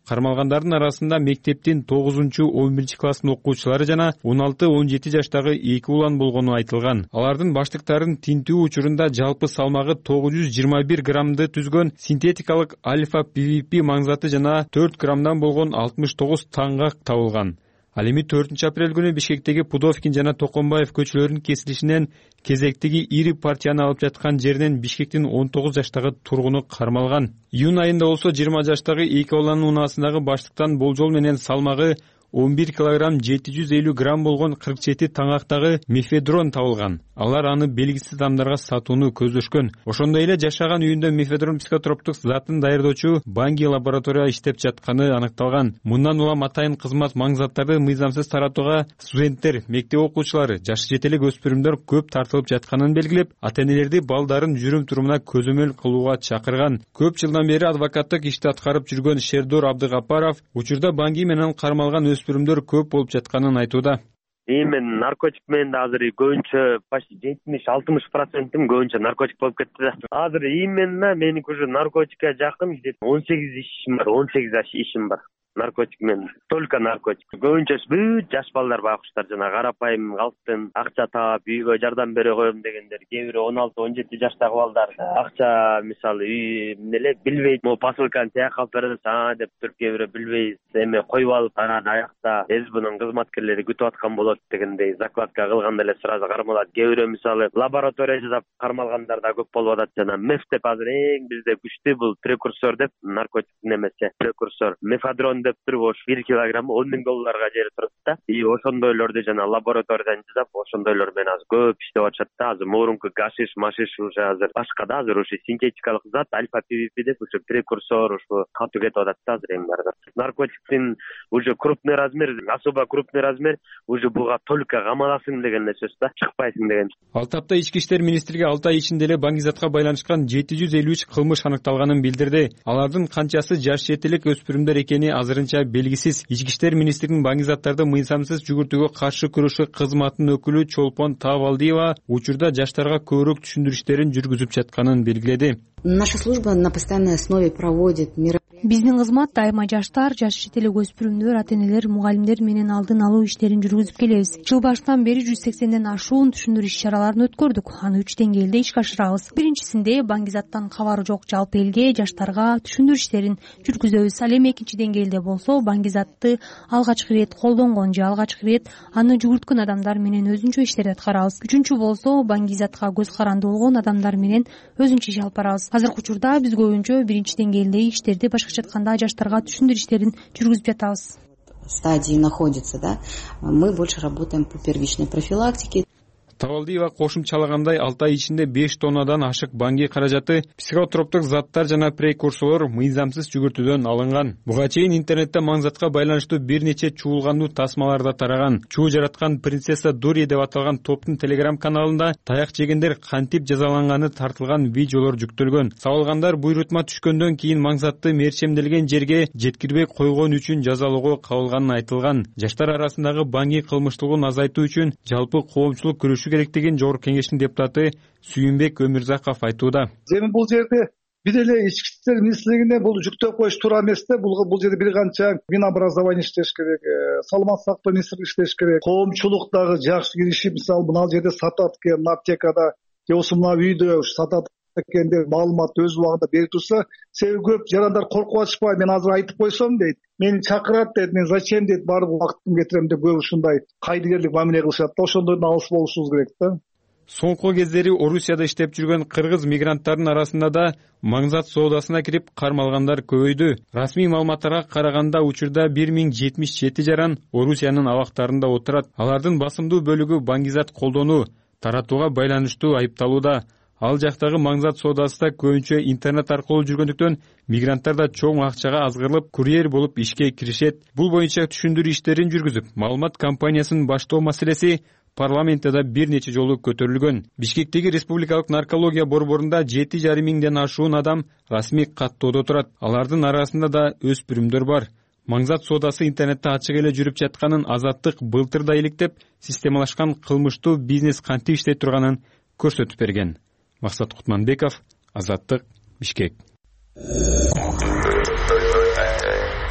Кармалгандардын арасында мектептин тогузунчу он биринчи класстын окуучулары жана он алты он жети жаштагы эки улан болгону айтылган. Алардын баштыктарын тинтүү учурунда жалпы салмагы тогуз жүз жыйырма бир граммды түзгөн синтетикалык альфа пвп маңзаты жана төрт граммдан болгон алтымыш тогуз таңгак табылган. Ал эми төртүнчү апрель күнү Бишкектеги Пудовкин жана Токомбаев көчөлөрүнүн кесилишинен кезектеги ири партияны алып жаткан жеринен Бишкектин он тогуз жаштагы тургуну кармалган. Июнь айында болсо жыйырма жаштагы эки баланын унаасындагы баштыктан болжол менен салмагы он бир килограмм жети жүз элүү грамм болгон кырк жети таңактагы мефедрон табылган. Алар аны белгисиз адамдарга сатууну көздөшкөн. Ошондой эле жашаган үйүндө мефедрон психотроптук затын даярдоочу Банги лаборатория иштеп жатканы аныкталган. Мындан улам атайын кызмат маңзаттарды мыйзамсыз таратууга студенттер, мектеп окуучулары, жаш жетелек өспүрүмдөр көп тартылып жатканын белгилеп, ата-энелерди балдарын жүрүм-турумуна көзөмөл кылууга чакырган. Көп жылдан бери адвокаттык ишти аткарып жүргөн Шердор Абдыгапаров учурда Банги менен кармалган өспүрүмдөр көп болуп жатканын айтууда. Мен наркотик менен да азыр көбүнчө почти жетимиш алтымыш процентим көбүнчө наркотик болуп кетти да. Азыр именно меники уже наркотикке жакын он сегиз ишим бар, он сегиз ишим бар. Наркотик менен, только наркотик. Көбүнчө бүт жаш балдар байкуштар жана карапайым калктын акча таап үйгө жардам бере коем дегендер, кээ бири он алты он жети жаштагы балдар акча мисалы үй эле билбейт, могу посылканы тияк алып беребиз а деп туруп кээ бири билбей эме коюп алып анан аякта СБнын кызматкерлери күтүп аткан болот дегендей закладка кылганда эле сразу кармалат. Кээ бири мисалы лаборатория жасап кармалгандар да көп болуп атат жана меф деп азыр эң бизде күчтүү бул прекурсор деп наркотик немесе прекурсор мефадрон деп туруп ош бир килограмм он миң долларга жери турат да. И ошондойлорду жана лабораториядан жасап ошондойлор менен азыр көп иштеп атышат да. Азыр мурунку гашиш машиш уже азыр башка да, азыр ушу синтетикалык зат альфа пвп деп ушу прекурсор ушу катуу кетип атат да азыр эң баары. Наркотиктин уже крупный размер, особо крупный размер уже буга только камаласың деген сөз да, чыкпайсың деген. Ал тапта Ички иштер министрлиги алты ай ичинде эле Баңгизатка байланышкан жети жүз элүү үч кылмыш аныкталганын билдирди. Алардын канчасы жаш жетелек өспүрүмдөр экени азырынча белгисиз. Ички иштер министринин Баңгизаттарды мыйзамсыз жүгүртүүгө каршы күрөшүү кызматынын өкүлү Чолпон Тавалдиева учурда жаштарга көбүрөөк түшүндүрүштөрүн жүргүзүп жатканын белгиледи. Наша служба на постоянной основе проводит мероприятия. Биздин кызмат дайыма жаштар, жаш жетелек өспүрүмдөр, ата-энелер, мугалимдер менен алдын алуу иштерин жүргүзүп келебиз. Жыл башынан бери жүз сексенден ашуун түшүндүрүү иш-чараларын өткөрдүк. Аны үч деңгээлде ишке ашырабыз. Биринчисинде Баңгизаттан кабары жок жалпы элге, жаштарга түшүндүрүү иштерин жүргүзөбүз. Ал эми экинчи деңгээлде болсо Баңгизатты алгачкы ирет колдонгон же алгачкы ирет аны жүгүрткөн адамдар менен өзүнчө иштерди аткарабыз. Үчүнчү болсо Баңгизатка көз каранды болгон адамдар менен өзүнчө иш алып барабыз. Азыркы учурда биз көбүнчө биринчи деңгээлдеги иштерди, башкача айтканда жаштарга түшүндүрүү иштерин жүргүзүп жатабыз. Стадии находится, да. Мы больше работаем по первичной профилактике. Тавалдиева кошумчалагандай алты ай ичинде беш тоннадан ашык Банги каражаты психотроптук заттар жана прекурсорлор мыйзамсыз жүгүртүүдөн алынган. Буга чейин интернетте маңзатка байланыштуу бир нече чуулгандуу тасмалар да тараган. Чуу жараткан принцесса Дури деп аталган топтун телеграм каналында таяк жегендер кантип жазаланганы тартылган видеолор жүктөлгөн. Сабылгандар буйрутма түшкөндөн кийин маңзатты мерчемделген жерге жеткирбей койгон үчүн жазалоого кабылганы айтылган. Жаштар арасындагы Банги кылмыштуулугун азайтуу үчүн жалпы коомчулук күрөшүү керектигин Жогорку Кеңештин депутаты Сүйүнбек Өмүрзаков айтууда. Эми бул жерде бир эле ички иштер министрлигине бул жүктөп коюш туура эмес да. Бул бул жерде бир канча Минобразование иштеш керек, саламат сактоо министрлиги иштеш керек. Коомчулук дагы жакшы киришип, мисалы мына жерде сатат экен аптекада, же болбосо мына үйдө сатат экендер маалымат өз убагында берип турса, себеби көп жарандар коркуп атышпайбы, мен азыр айтып койсом дейт, мени чакырат дейт, мен зачем дейт, барып убактын кетирем деп көп ушундай кайдыгерлик мамиле кылышат да. Ошондойдон алыс болушубуз керек да. Соңку кездери Орусияда иштеп жүргөн кыргыз мигранттардын арасында да маңзат соодасына кирип кармалгандар көбөйдү. Расмий маалыматтарга караганда учурда бир миң жетимиш жети жаран Орусиянын абактарында отурат. Алардын басымдуу бөлүгү Баңгизат колдонуу, таратууга байланыштуу айыпталууда. Ал жактагы маңзат соодасы да көбүнчө интернет аркылуу жүргөндүктөн мигранттар да чоң акчага азгырылып курьер болуп ишке киришет. Бул боюнча түшүндүрүү иштерин жүргүзүп, маалымат кампаниясын баштоо маселеси парламентте да бир нече жолу көтөрүлгөн. Бишкектеги республикалык наркология борборунда жети жарым миңден ашуун адам расмий каттоодо турат. Алардын арасында да өспүрүмдөр бар. Маңзат соодасы интернетте ачык эле жүрүп жатканын Азаттык былтыр да иликтеп, системалашкан кылмыштуу бизнес кантип иштей турганын көрсөтүп берген. Максат Кутманбеков, Азаттык, Бишкек.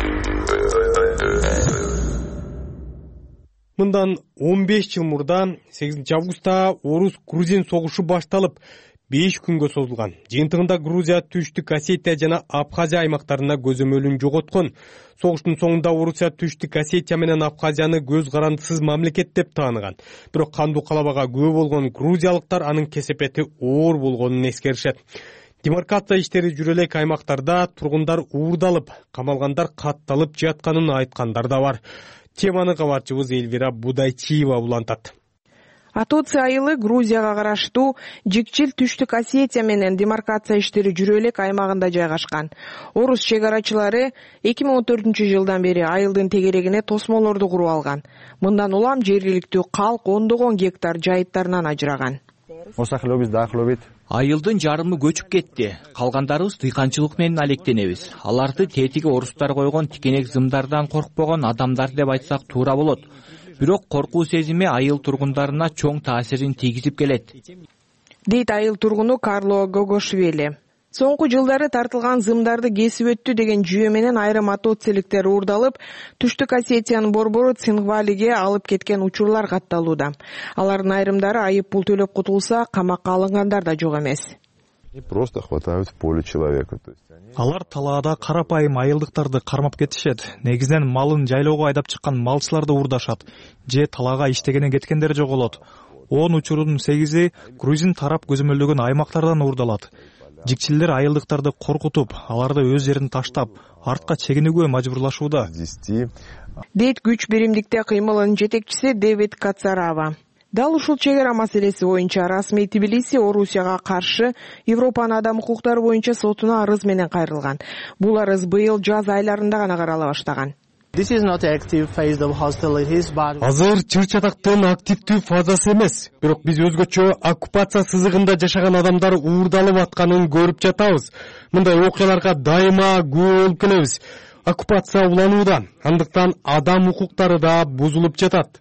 мындан он беш жыл мурда сегизинчи августта орус-грузин согушу башталып беш күнгө созулган. Жыйынтыгында Грузия Түштүк Осетия жана Абхазия аймактарында көзөмөлүн жоготкон. Согуштун соңунда Орусия Түштүк Осетия менен Абхазияны көз карандысыз мамлекет деп тааныган. Бирок кандуу калабага күбө болгон грузиялыктар анын кесепети оор болгонун эскеришет. Демаркация иштери жүрө элек аймактарда тургундар уурдалып, камалгандар катталып жатканын айткандар да бар. Теманы кабарчыбыз Эльвира Будайчиева улантат. Атоци айылы Грузияга караштуу Жикчил Түштүк Осетия менен демаркация иштери жүрө элек аймагында жайгашкан. Орус чек арачылары эки миң он төртүнчү жылдан бери айылдын тегерегине тосмолорду куруп алган. Мындан улам жергиликтүү калк ондогон гектар жайыттарынан ажыраган. Айылдын жарымы көчүп кетти. Калгандарыбыз дыйканчылык менен алектенебиз. Аларды тетиги орустар койгон тикенек зымдардан коркпогон адамдар деп айтсак туура болот. Бирок коркуу сезими айыл тургундарына чоң таасирин тийгизип келет. Дейт айыл тургуну Карло Гогошвили. Соңку жылдары тартылган зымдарды кесип өттү деген жүйө менен айрым атоциликтер уурдалып, Түштүк Осетиянын борбору Цингвалиге алып кеткен учурлар катталууда. Алардын айрымдары айып пул төлөп кутулса, камакка алынгандар да жок эмес. Просто хватают в поле человека. Алар талаада карапайым айылдыктарды кармап кетишет. Негизинен малын жайлоого айдап чыккан малчыларды уурдашат. Же талаага иштегенен кеткендер жоголот. он учурдун сегизи грузин тарап көзөмөлдөгөн аймактардан уурдалат. Жикчилдер айылдыктарды коркутуп, аларды өз жерин таштап, артка чегинүүгө мажбурлашууда. Дейт күч биримдикте кыймылынын жетекчиси Дэвид Кацарава. Дал ушул чек ара маселеси боюнча расмий Тбилиси Орусияга каршы Европанын адам укуктары боюнча сотуна арыз менен кайрылган. Бул арыз быйыл жаз айларында гана карала баштаган. Азыр чыр-чатактын активдүү фазасы эмес, бирок биз өзгөчө оккупация сызыгында жашаган адамдар уурдалып атканын көрүп жатабыз. Мындай окуяларга дайыма күбө болуп келебиз. Оккупация уланууда, андыктан адам укуктары да бузулуп жатат.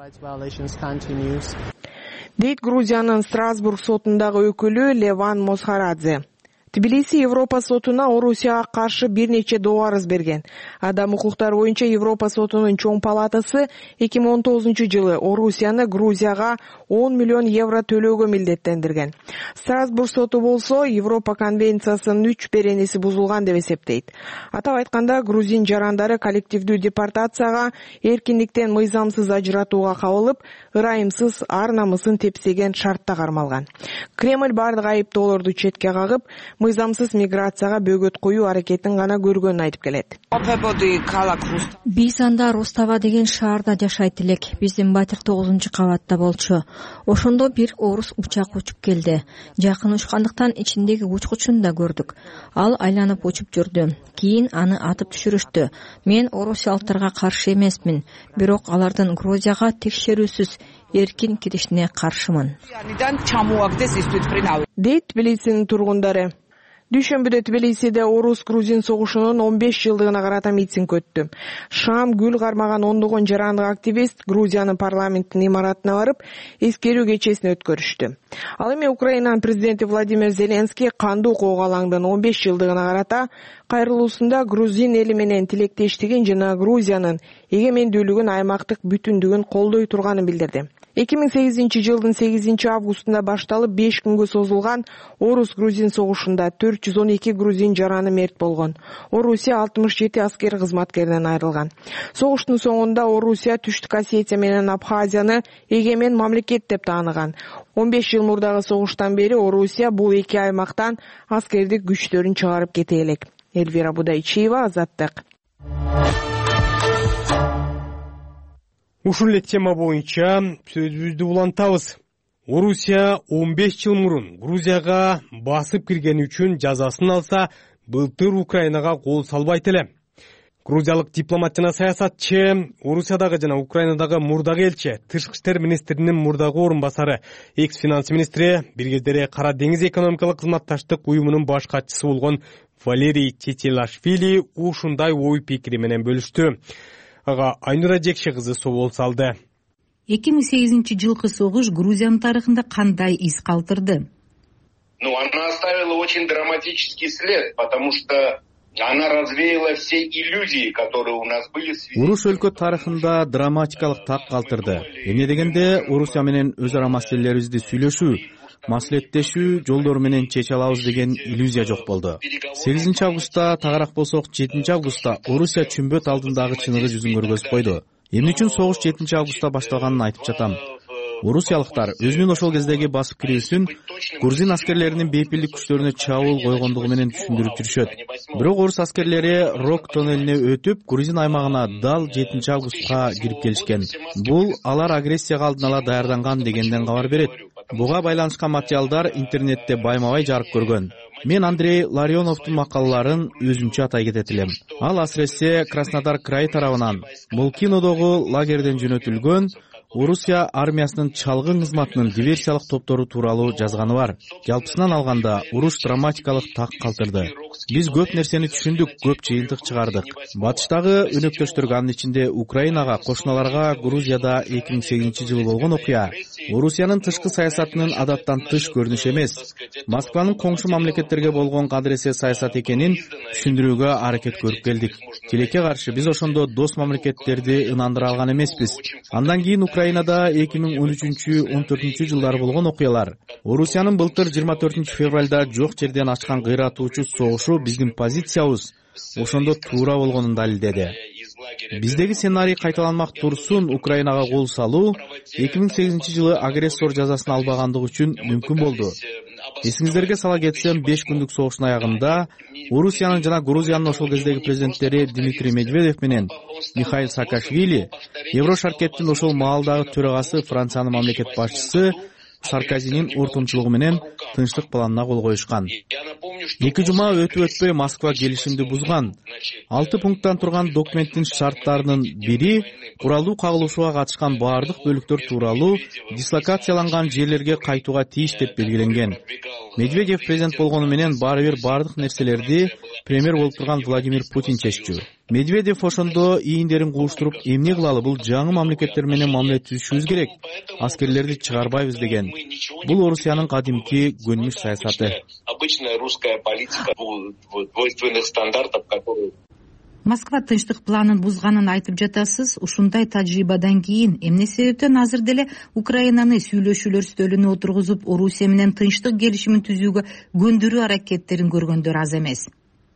Дейт Грузиянын Страсбург сотундагы өкүлү Леван Мосхарадзе. Тбилиси Европа сотуна Орусияга каршы бир нече доо арыз берген. Адам укуктары боюнча Европа сотунун чоң палатасы эки миң он тогузунчу жылы Орусияны Грузияга он миллион евро төлөөгө милдеттендирген. Страсбург соту болсо Европа конвенциясынын үч беренеси бузулган деп эсептейт. Атап айтканда, грузин жарандары коллективдүү депортацияга, эркиндиктен мыйзамсыз ажыратууга кабылып, ырайымсыз ар намысын тепсеген шартта кармалган. Кремль бардык айыптоолорду четке кагып, мыйзамсыз миграцияга бөгөт коюу аракетин гана көргөнүн айтып келет. Биз анда Ростава деген шаарда жашайт элек. Биздин батир тогузунчу кабатта болчу. Ошондо бир орус учак учуп келди. Жакын учкандыктан ичиндеги учкучун да көрдүк. Ал айланып учуп жүрдү. Кийин аны атып түшүрүштү. Мен орусиялыктарга каршы эмесмин, бирок алардын Грузияга текшерүүсүз эркин киришине каршымын. Дейт Тбилисинин тургундары. Дүйшөмбүдө Тбилисиде орус-грузин согушунун он беш жылдыгына карата митинг өттү. Шам гүл кармаган ондогон жарандык активист Грузиянын парламенттин имаратына барып, эскерүү кечесин өткөрүштү. Ал эми Украинанын президенти Владимир Зеленский кандуу коогалаңдын он беш жылдыгына карата кайрылуусунда грузин эли менен тилектештигин жана Грузиянын эгемендүүлүгүн, аймактык бүтүндүгүн колдой турганын билдирди. эки миң сегизинчи жылдын сегизинчи августунда башталып беш күнгө созулган орус-грузин согушунда төрт жүз он эки грузин жараны мерт болгон. Орусия алтымыш жети аскер кызматкеринен айрылган. Согуштун соңунда Орусия Түштүк Осетия менен Абхазияны эгемен мамлекет деп тааныган. он беш жыл мурдагы согуштан бери Орусия бул эки аймактан аскердик күчтөрүн чыгарып кете элек. Эльвира Будайчиева, Азаттык. Ушул эле тема боюнча сөзүбүздү улантабыз. Орусия он беш жыл мурун Грузияга басып киргени үчүн жазасын алса, былтыр Украинага кол салбайт эле. Грузиялык дипломат жана саясатчы, Орусиядагы жана Украинадагы мурдагы элчи, тышкы иштер министринин мурдагы орун басары, экс-финанс министри, бир кездери Кара деңиз экономикалык кызматташтык уюмунун баш катчысы болгон Валерий Четилашвили ушундай ой пикири менен бөлүштү. Ага Айнура Жекше кызы собол салды. эки миң сегизинчи жылкы согуш Грузиянын тарыхында кандай из калтырды? Ну, она оставила очень драматический след, потому что она развеяла все иллюзии, которые у нас были. Уруш өлкө тарыхында драматикалык так калтырды. Эмне дегенде Орусия менен өз ара маселелерибизди сүйлөшүү, маслихаттешүү жолдору менен чече алабыз деген иллюзия жок болду. сегизинчи августта тагыраак болсок, жетинчи августта Орусия чүмбөт алдындагы чыныгы жүзүн көргөзүп койду. Эмне үчүн согуш жетинчи августта башталганын айтып жатам. Орусиялыктар өзүнүн ошол кездеги басып кирүүсүн грузин аскерлеринин бейпилдик күчтөрүнө чабуул койгондугу менен түшүндүрүп жүрүшөт. Бирок орус аскерлери Рок тоннелине өтүп, грузин аймагына дал жетинчи августка кирип келишкен. Бул алар агрессияга алдын ала даярданган дегенден кабар берет. Буга байланышкан материалдар интернетте байма-бай жарык көргөн. Мен Андрей Ларионовдун макалаларын өзүмчө атай кетет элем. Ал асыресе Краснодар крайы тарабынан бул кинодогу лагерден жөнөтүлгөн Орусия армиясынын чалгын кызматынын диверсиялык топтору тууралуу жазганы бар. Жалпысынан алганда уруш драматикалык так калтырды. Биз көп нерсени түшүндүк, көп жыйынтык чыгардык. Батыштагы өнөктөштөргө, анын ичинде Украинага, кошуналарга Грузияда эки миң сегизинчи жылы болгон окуя Орусиянын тышкы саясатынын адаттан тыш көрүнүш эмес, Москванын коңшу мамлекеттерге болгон кадыресе саясат экенин түшүндүрүүгө аракет көрүп келдик. Тилекке каршы биз ошондо дос мамлекеттерди ынандыра алган эмеспиз. Андан кийин Украинада эки миң он үчүнчү он төртүнчү жылдары болгон окуялар, Орусиянын былтыр жыйырма төртүнчү февралда жок жерден ачкан кыйратуучу согушу биздин позициябыз ошондо туура болгонун далилдеди. Биздеги сценарий кайталанмак турсун Украинага кол салуу эки миң сегизинчи жылы агрессор жазасын албагандыгы үчүн мүмкүн болду. Эсиңиздерге сала кетсем, беш күндүк согуштун аягында Орусиянын жана Грузиянын ошол кездеги президенттери Дмитрий Медведев менен Михаил Саакашвили, Еврошаркеттин ошол маалдагы төрагасы Франциянын мамлекет башчысы Саркозинин ортомчулугу менен тынчтык планына кол коюшкан. Эки жума өтүп өтпөй Москва келишимди бузган. Алты пункттан турган документтин шарттарынын бири куралдуу кагылышууга катышкан баардык бөлүктөр тууралуу дислокацияланган жерлерге кайтууга тийиш деп белгиленген. Медведев президент болгону менен баары бир баардык нерселерди премьер болуп турган Владимир Путин чеччү. Медведев ошондо ийиндерин кууштуруп, эмне кылалы, бул жаңы мамлекеттер менен мамиле түзүшүбүз керек, аскерлерди чыгарбайбыз деген. Бул Орусиянын кадимки көнүмүш саясаты. Обычная русская политика двойственных стандартов, которые Москва тынчтык планын бузганын айтып жатасыз. Ушундай тажрыйбадан кийин эмне себептен азыр деле Украинаны сүйлөшүүлөр стөлүнө отургузуп, Орусия менен тынчтык келишимин түзүүгө көндүрүү аракеттерин көргөндөр аз эмес?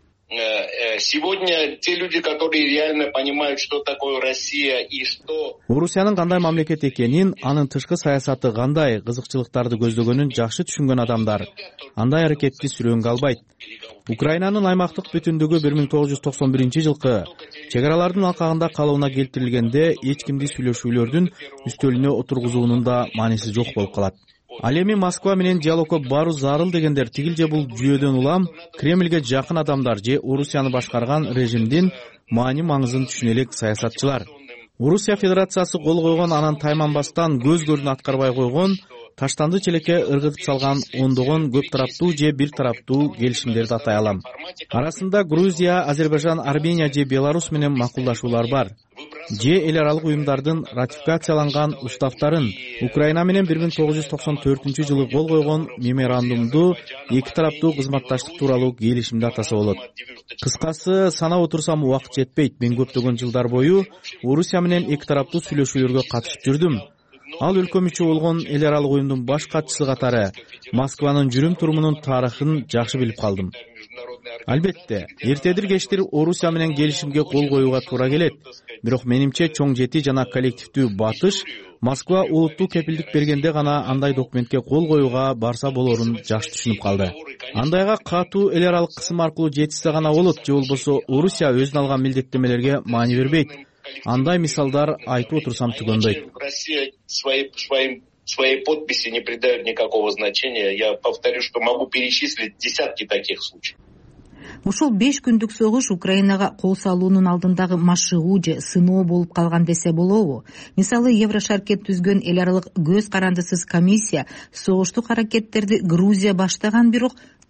Сегодня те люди, которые реально понимают, что такое Россия и что Орусиянын кандай мамлекет экенин, анын тышкы саясаты кандай кызыкчылыктарды көздөгөнүн жакшы түшүнгөн адамдар андай аракетти сүрөөнгө албайт. Украинанын аймактык бүтүндүгү бир миң тогуз жүз токсон биринчи жылкы чек аралардын алкагында калууна келтирилгенде эч кимди сүйлөшүүлөрдүн үстөлүнө отургузуунун да мааниси жок болуп калат. Ал эми Москва менен диалогко баруу зарыл дегендер тигил же бул жүйөдөн улам Кремльге жакын адамдар же Орусияны башкарган режимдин маани маңызын түшүнө элек саясатчылар. Орусия Федерациясы кол койгон, анан тайманбастан көз көрүн аткарбай койгон, таштанды челекке ыргытып салган ондогон көп тараптуу же бир тараптуу келишимдерди атай алам. Арасында Грузия, Азербайжан, Армения же Беларусь менен макулдашуулар бар. Же эл аралык уюмдардын ратификацияланган уставтарын, Украина менен бир миң тогуз жүз токсон төртүнчү жылы кол койгон меморандумду, эки тараптуу кызматташтык тууралуу келишимди атаса болот. Кыскасы, санап отурсам убакыт жетпейт. Мен көптөгөн жылдар бою Орусия менен эки тараптуу сүйлөшүүлөргө катышып жүрдүм. Ал өлкө мүчө болгон эл аралык уюмдун баш катчысы катары Москванын жүрүм турумунун тарыхын жакшы билип калдым. Албетте, эртедир кечтир Орусия менен келишимге кол коюуга туура келет. Бирок менимче чоң жети жана коллективдүү батыш Москва улуттуу кепилдик бергенде гана андай документке кол коюуга барса болорун жакшы түшүнүп калды. Андайга катуу эл аралык кысым аркылуу жетишсе гана болот, же болбосо Орусия өзүнө алган милдеттемелерге маани бербейт. Андай мисалдар айтып отурсам түгөндөйт. Россия своим своей подписи не придает никакого значения. Я повторю, что могу перечислить десятки таких случаев. Ушул беш күндүк согуш Украинага кол салуунун алдындагы машыгуу же сыноо болуп калган десе болобу? Мисалы, Еврошаркет түзгөн эл аралык көз карандысыз комиссия согуштук аракеттерди Грузия баштаган, бирок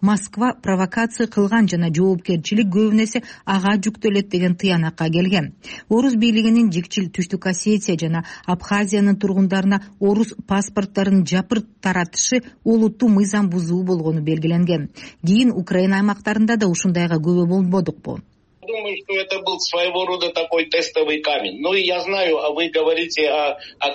Москва провокация кылган жана жоопкерчилик көбүн эсе ага жүктөлөт деген тыянакка келген. Орус бийлигинин жикчил Түштүк Осетия жана Абхазиянын тургундарына орус паспорттарын жапырт таратышы олуттуу мыйзам бузуу болгону белгиленген. Кийин Украина аймактарында да ушундайга күбө болбодукпу? Думаю, что это был своего рода такой тестовый камень. Ну и я знаю, а вы говорите о, о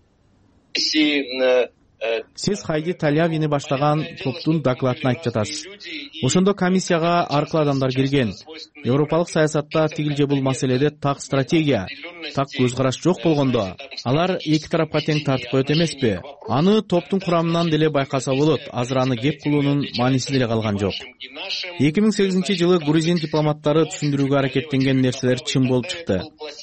комиссии... Сиз Хайди Талявини баштаган топтун докладын айтып жатасыз. Ошондо комиссияга ар кыл адамдар кирген. Европалык саясатта тигил же бул маселеде так стратегия, так көз караш жок болгондо, алар эки тарапка тең тартып коет эмеспи? Аны топтун курамынан деле байкаса болот. Азыр аны кеп кылуунун мааниси деле калган жок. эки миң сегизинчи жылы грузин дипломаттары түшүндүрүүгө аракеттенген нерселер чын болуп чыкты.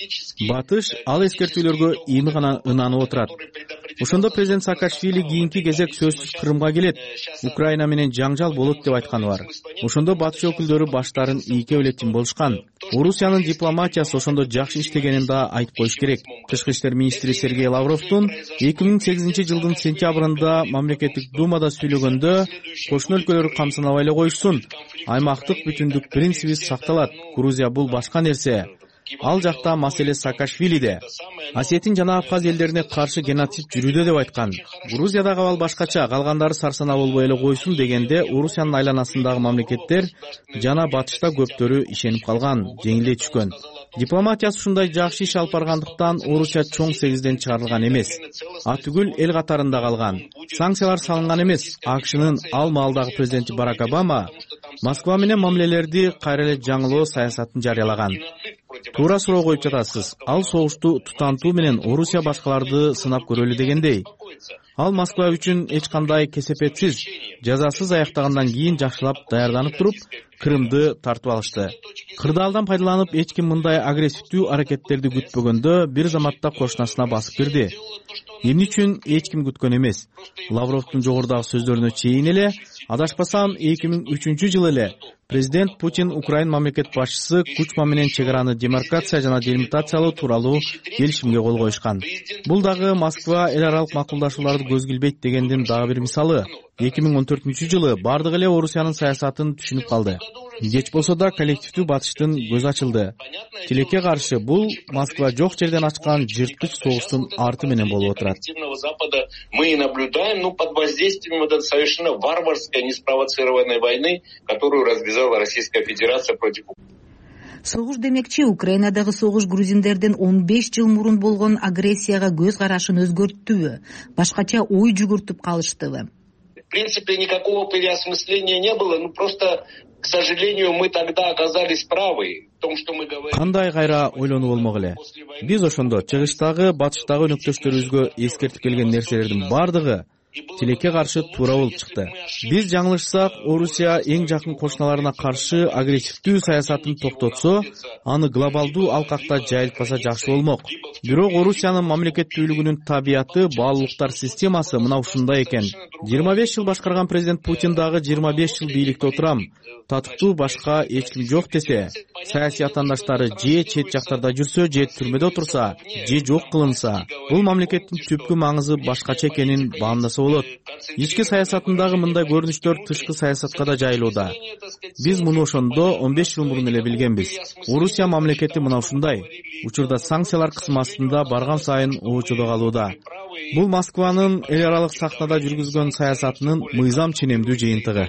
Батыш ал эскертүүлөргө эми гана ынанып отурат. Ошондо президент Саакашвили кийинки кезек сөзсүз Крымга келет, Украина менен жаңжал болот деп айтканы бар. Ошондо батыш өкүлдөрү баштарын ийке белетин болушкан. Орусиянын дипломатиясы ошондо жакшы иштегенин да айтып коюш керек. Тышкы иштер министри Сергей Лавровдун эки миң сегизинчи жылдын сентябрында мамлекеттик думада сүйлөгөндө кошуна өлкөлөр камсынабай эле коюшсун, аймактык бүтүндүк принциби сакталат. Грузия бул башка нерсе. Ал жакта маселе Саакашвилиде. Осетин жана Абхаз элдерине каршы геноцид жүрүүдө деп айткан. Грузиядагы абал башкача, калгандары сарсана болбой эле койсун дегенде Орусиянын айланасындагы мамлекеттер жана батышта көптөрү ишенип калган, жеңилдей түшкөн. Дипломатиясы ушундай жакшы иш алып баргандыктан Орусия чоң сегизден чыгарылган эмес. Атүгүл эл катарында калган. Санкциялар салынган эмес. АКШнын ал маалдагы президенти Барак Обама Москва менен мамилелерди кайра эле жаңылоо саясатын жарыялаган. Туура суроо коюп жатасыз. Ал согушту тутантуу менен Орусия башкаларды сынап көрөлү дегендей. Ал Москва үчүн эч кандай кесепетсиз, жазасыз аяктагандан кийин жакшылап даярданып туруп, Крымды тартып алышты. Кырдаалдан пайдаланып эч ким мындай агрессивдүү аракеттерди күтпөгөндө бир заматта кошунасына басып кирди. Эмне үчүн эч ким күткөн эмес. Лавровдун жогорудагы сөздөрүнө чейин эле, адашпасам эки миң үчүнчү жылы эле президент Путин Украин мамлекет башчысы Кучма менен чек араны демаркация жана делимитациялоо тууралуу келишимге кол коюшкан. Бул дагы Москва эл аралык макулдашууларды көзгилбейт дегендин дагы бир мисалы. эки миң он төртүнчү жылы бардык эле Орусиянын саясатын түшүнүп калды. Кеч болсо да коллективдүү батыштын көзү ачылды. Тилекке каршы бул Москва жок жерден ачкан жырткыч согуштун арты менен болуп отурат. Мы наблюдаем, ну, под воздействием вот этой совершенно варварской, неспровоцированной войны, которую развязала Российская Федерация против Украины. Согуш демекчи, Украинадагы согуш грузиндердин он беш жыл мурун болгон агрессияга көз карашын өзгөрттүбү? Башкача ой жүгүртүп калыштыбы? В принципе, никакого переосмысления не было, ну просто, к сожалению, мы тогда оказались правы в том, что мы говорим. Кандай кайра ойлонуп болмок эле. Биз ошондо чыгыштагы, батыштагы өнөктөштөрүбүзгө эскертип келген нерселердин бардыгы тилекке каршы туура болуп чыкты. Биз жаңылышсак, Орусия эң жакын кошуналарына каршы агрессивдүү саясатын токтотсо, аны глобалдуу алкакта жайылтпаса жакшы болмок. Бирок Орусиянын мамлекеттүүлүгүнүн табияты, баалуулуктар системасы мына ушундай экен. жыйырма беш жыл башкарган президент Путин дагы жыйырма беш жыл бийликте отурам, татыктуу башка эч ким жок десе, саясий атаандаштары же чет жактарда жүрсө, же түрмөдө отурса, же жок кылынса, бул мамлекеттин түпкү маңызы башкача экенин баамдаса болот. Ички саясатындагы мындай көрүнүштөр тышкы саясатка да жайылууда. Биз муну ошондо он беш жыл мурун эле билгенбиз. Орусия мамлекети мына ушундай. Учурда санкциялар кысым астында барган сайын оочодо калууда. Бул Москванын эл аралык сахнада жүргүзгөн саясатынын мыйзам ченемдүү жыйынтыгы.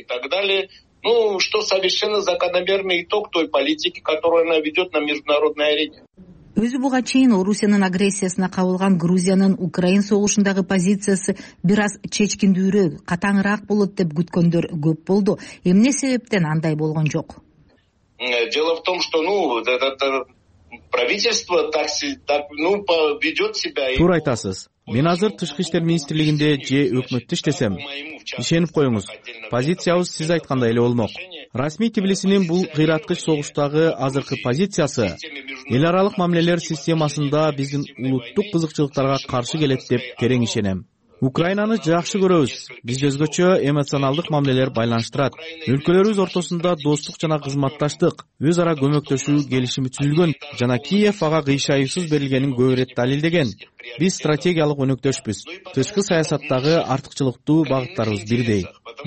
Ну, что совершенно закономерный итог той политики, которую она ведет на международной арене. Өзү буга чейин Орусиянын агрессиясына кабылган Грузиянын Украин согушундагы позициясы бир аз чечкиндүүрөөк, катаңыраак болот деп күткөндөр көп болду. Эмне себептен андай болгон жок? Дело в том, что, ну, это правительство так, так, ну, ведет себя. Туура айтасыз. Мен азыр тышкы иштер министрлигинде же өкмөттө иштесем, ишенип коюңуз, позициябыз сиз айткандай эле болмок. Расмий Тбилисинин бул кыйраткыч согуштагы азыркы позициясы эл аралык мамилелер системасында биздин улуттук кызыкчылыктарга каршы келет деп терең ишенем. Украинаны жакшы көрөбүз. Бизди өзгөчө эмоционалдык мамилелер байланыштырат. Өлкөлөрүбүз ортосунда достук жана кызматташтык, өз ара көмөктөшүү келишими түзүлгөн жана Киев ага кыйшайыпсыз берилгенин көп ирет далилдеген. Биз стратегиялык өнөктөшпүз. Тышкы саясаттагы артыкчылыктуу багыттарыбыз бирдей.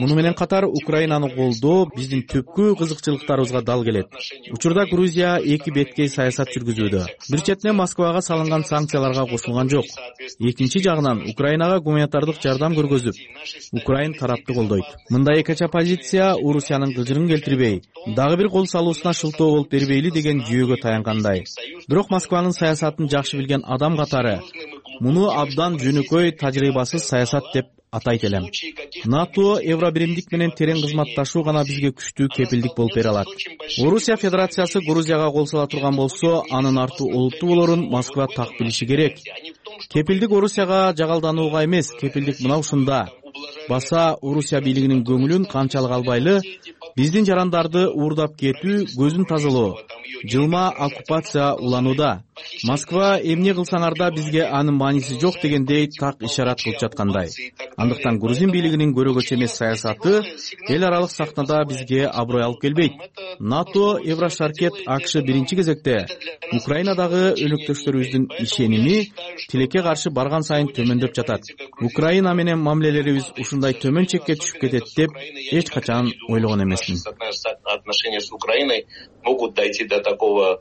муну менен катар Украинаны колдоо биздин түпкү кызыкчылыктарыбызга дал келет. Учурда Грузия эки беткей саясат жүргүзүүдө. Бир четинен Москвага салынган санкцияларга кошулган жок. Экинчи жагынан Украинага гуманитардык жардам көргөзүп, Украин тарапты колдойт. Мындай экичи позиция Орусиянын кылжырын келтирбей, дагы бир кол салуусуна шылтоо болуп бербейли деген жүйөгө таянгандай. Бирок Москванын саясатын жакшы билген адам катары муну абдан жөнөкөй тажрыйбасыз саясат деп атайт элем. НАТО, Евробиримдик менен терең кызматташуу гана бизге күчтүү кепилдик болуп бере алат. Орусия Федерациясы Грузияга кол сала турган болсо, анын арту олуттуу болорун Москва так билиши керек. Кепилдик Орусияга жагалданууга эмес, кепилдик мына ушунда. Баса Орусия бийлигинин көңүлүн канчалык албайлы, биздин жарандарды уурдап кетүү, көзүн тазалоо, жылма оккупация уланууда. Москва эмне кылсаңар да бизге анын мааниси жок дегендей так ишарат кылып жаткандай. Андыктан грузин бийлигинин көрөгөчө эмес саясаты эл аралык сахнада бизге аброй алып келбейт. НАТО, Еврошаркет, АКШ биринчи кезекте Украинадагы өнөктөштөрүбүздүн ишеними тилекке каршы барган сайын төмөндөп жатат. Украина менен мамилелерибиз ушундай төмөн чекке түшүп кетет деп эч качан ойлогон эмесмин. Отношения с Украиной могут дойти до такого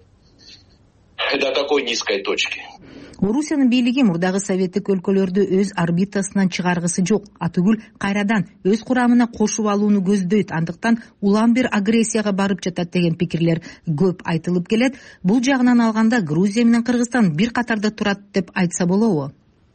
до такой низкой точки. Орусиянын бийлиги мурдагы советтик өлкөлөрдү өз орбитасынан чыгаргысы жок, атүгүл кайрадан өз курамына кошуп алууну көздөйт. Андыктан улам бир агрессияга барып жатат деген пикирлер көп айтылып келет. Бул жагынан алганда Грузия менен Кыргызстан бир катарда турат деп айтса болобу?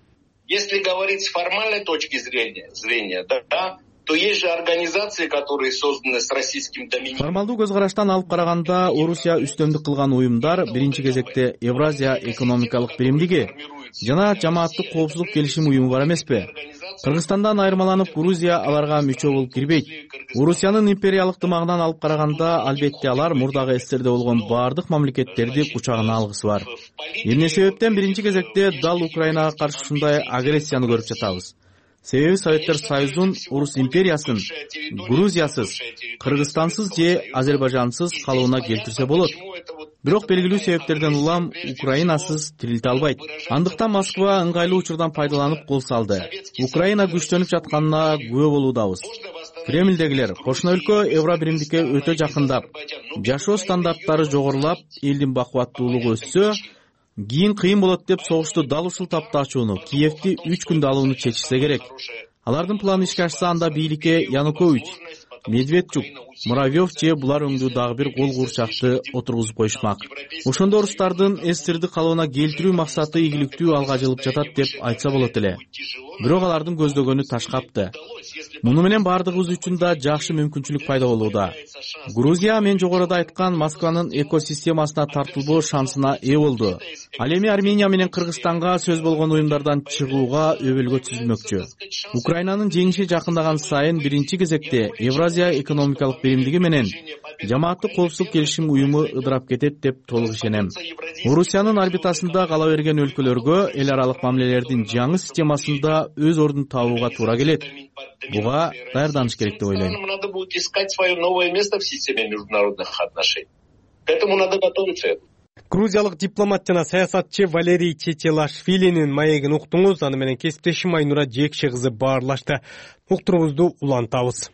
Если говорить с формальной точки зрения, зрения, да, то есть же организации, которые созданы с российским доминированием. Формалдуу көз караштан алып караганда Орусия үстөмдүк кылган уюмдар биринчи кезекте Евразия экономикалык биримдиги жана жамааттык коопсуздук келишим уюму бар эмеспи? Кыргызстандан айырмаланып Грузия аларга мүчө болуп кирбейт. Орусиянын империялык дымагынан алып караганда албетте алар мурдагы СССРде болгон баардык мамлекеттерди кучагына алгысы бар. Эмне себептен биринчи кезекте дал Украинага каршы ушундай агрессияны көрүп жатабыз? Себеби Советтер Союзун, Орус империясын Грузиясыз, Кыргызстансыз же Азербайжансыз калыбына келтирсе болот. Бирок белгилүү себептерден улам Украинасыз тирилте албайт. Андыктан Москва ыңгайлуу учурдан пайдаланып кол салды. Украина күчтөнүп жатканына күбө болуудабыз. Кремлдегилер кошуна өлкө Евробиримдикке өтө жакындап, жашоо стандарттары жогорулап, элдин бакубаттуулугу өссө, кийин кыйын болот деп согушту дал ушул тапта ачууну, Киевти үч күндө алууну чечишсе керек. Алардын планы ишке ашса, анда бийликке Янукович, Медведчук, Муравьев же булар өңдүү дагы бир кол куурчакты отургузуп коюшмак. Ошондо орустардын СССРди калыбына келтирүү максаты ийгиликтүү алга жылып жатат деп айтса болот эле. Бирок алардын көздөгөнү ташкапты. Муну менен бардыгыбыз үчүн да жакшы мүмкүнчүлүк пайда болууда. Грузия мен жогоруда айткан Москванын экосистемасына тартылбоо шансына ээ болду. Ал эми Армения менен Кыргызстанга сөз болгон уюмдардан чыгууга өбөлгө түзүлмөкчү. Украинанын жеңиши жакындаган сайын биринчи кезекте Евразия экономикалык биримдиги менен жамааттык коопсуздук келишим уюму ыдырап кетет деп толук ишенем. Орусиянын орбитасында кала берген өлкөлөргө эл аралык мамилелердин жаңы системасында өз ордун табууга туура келет. Буга даярданыш керек деп ойлойм. Надо будет искать свое новое место в системе международных отношений. К этому надо готовиться. Грузиялык дипломат жана саясатчы Валерий Чечелашвилинин маегин уктуңуз. Аны менен кесиптешим Айнура Жекше кызы баарлашты. Уктуруубузду улантабыз.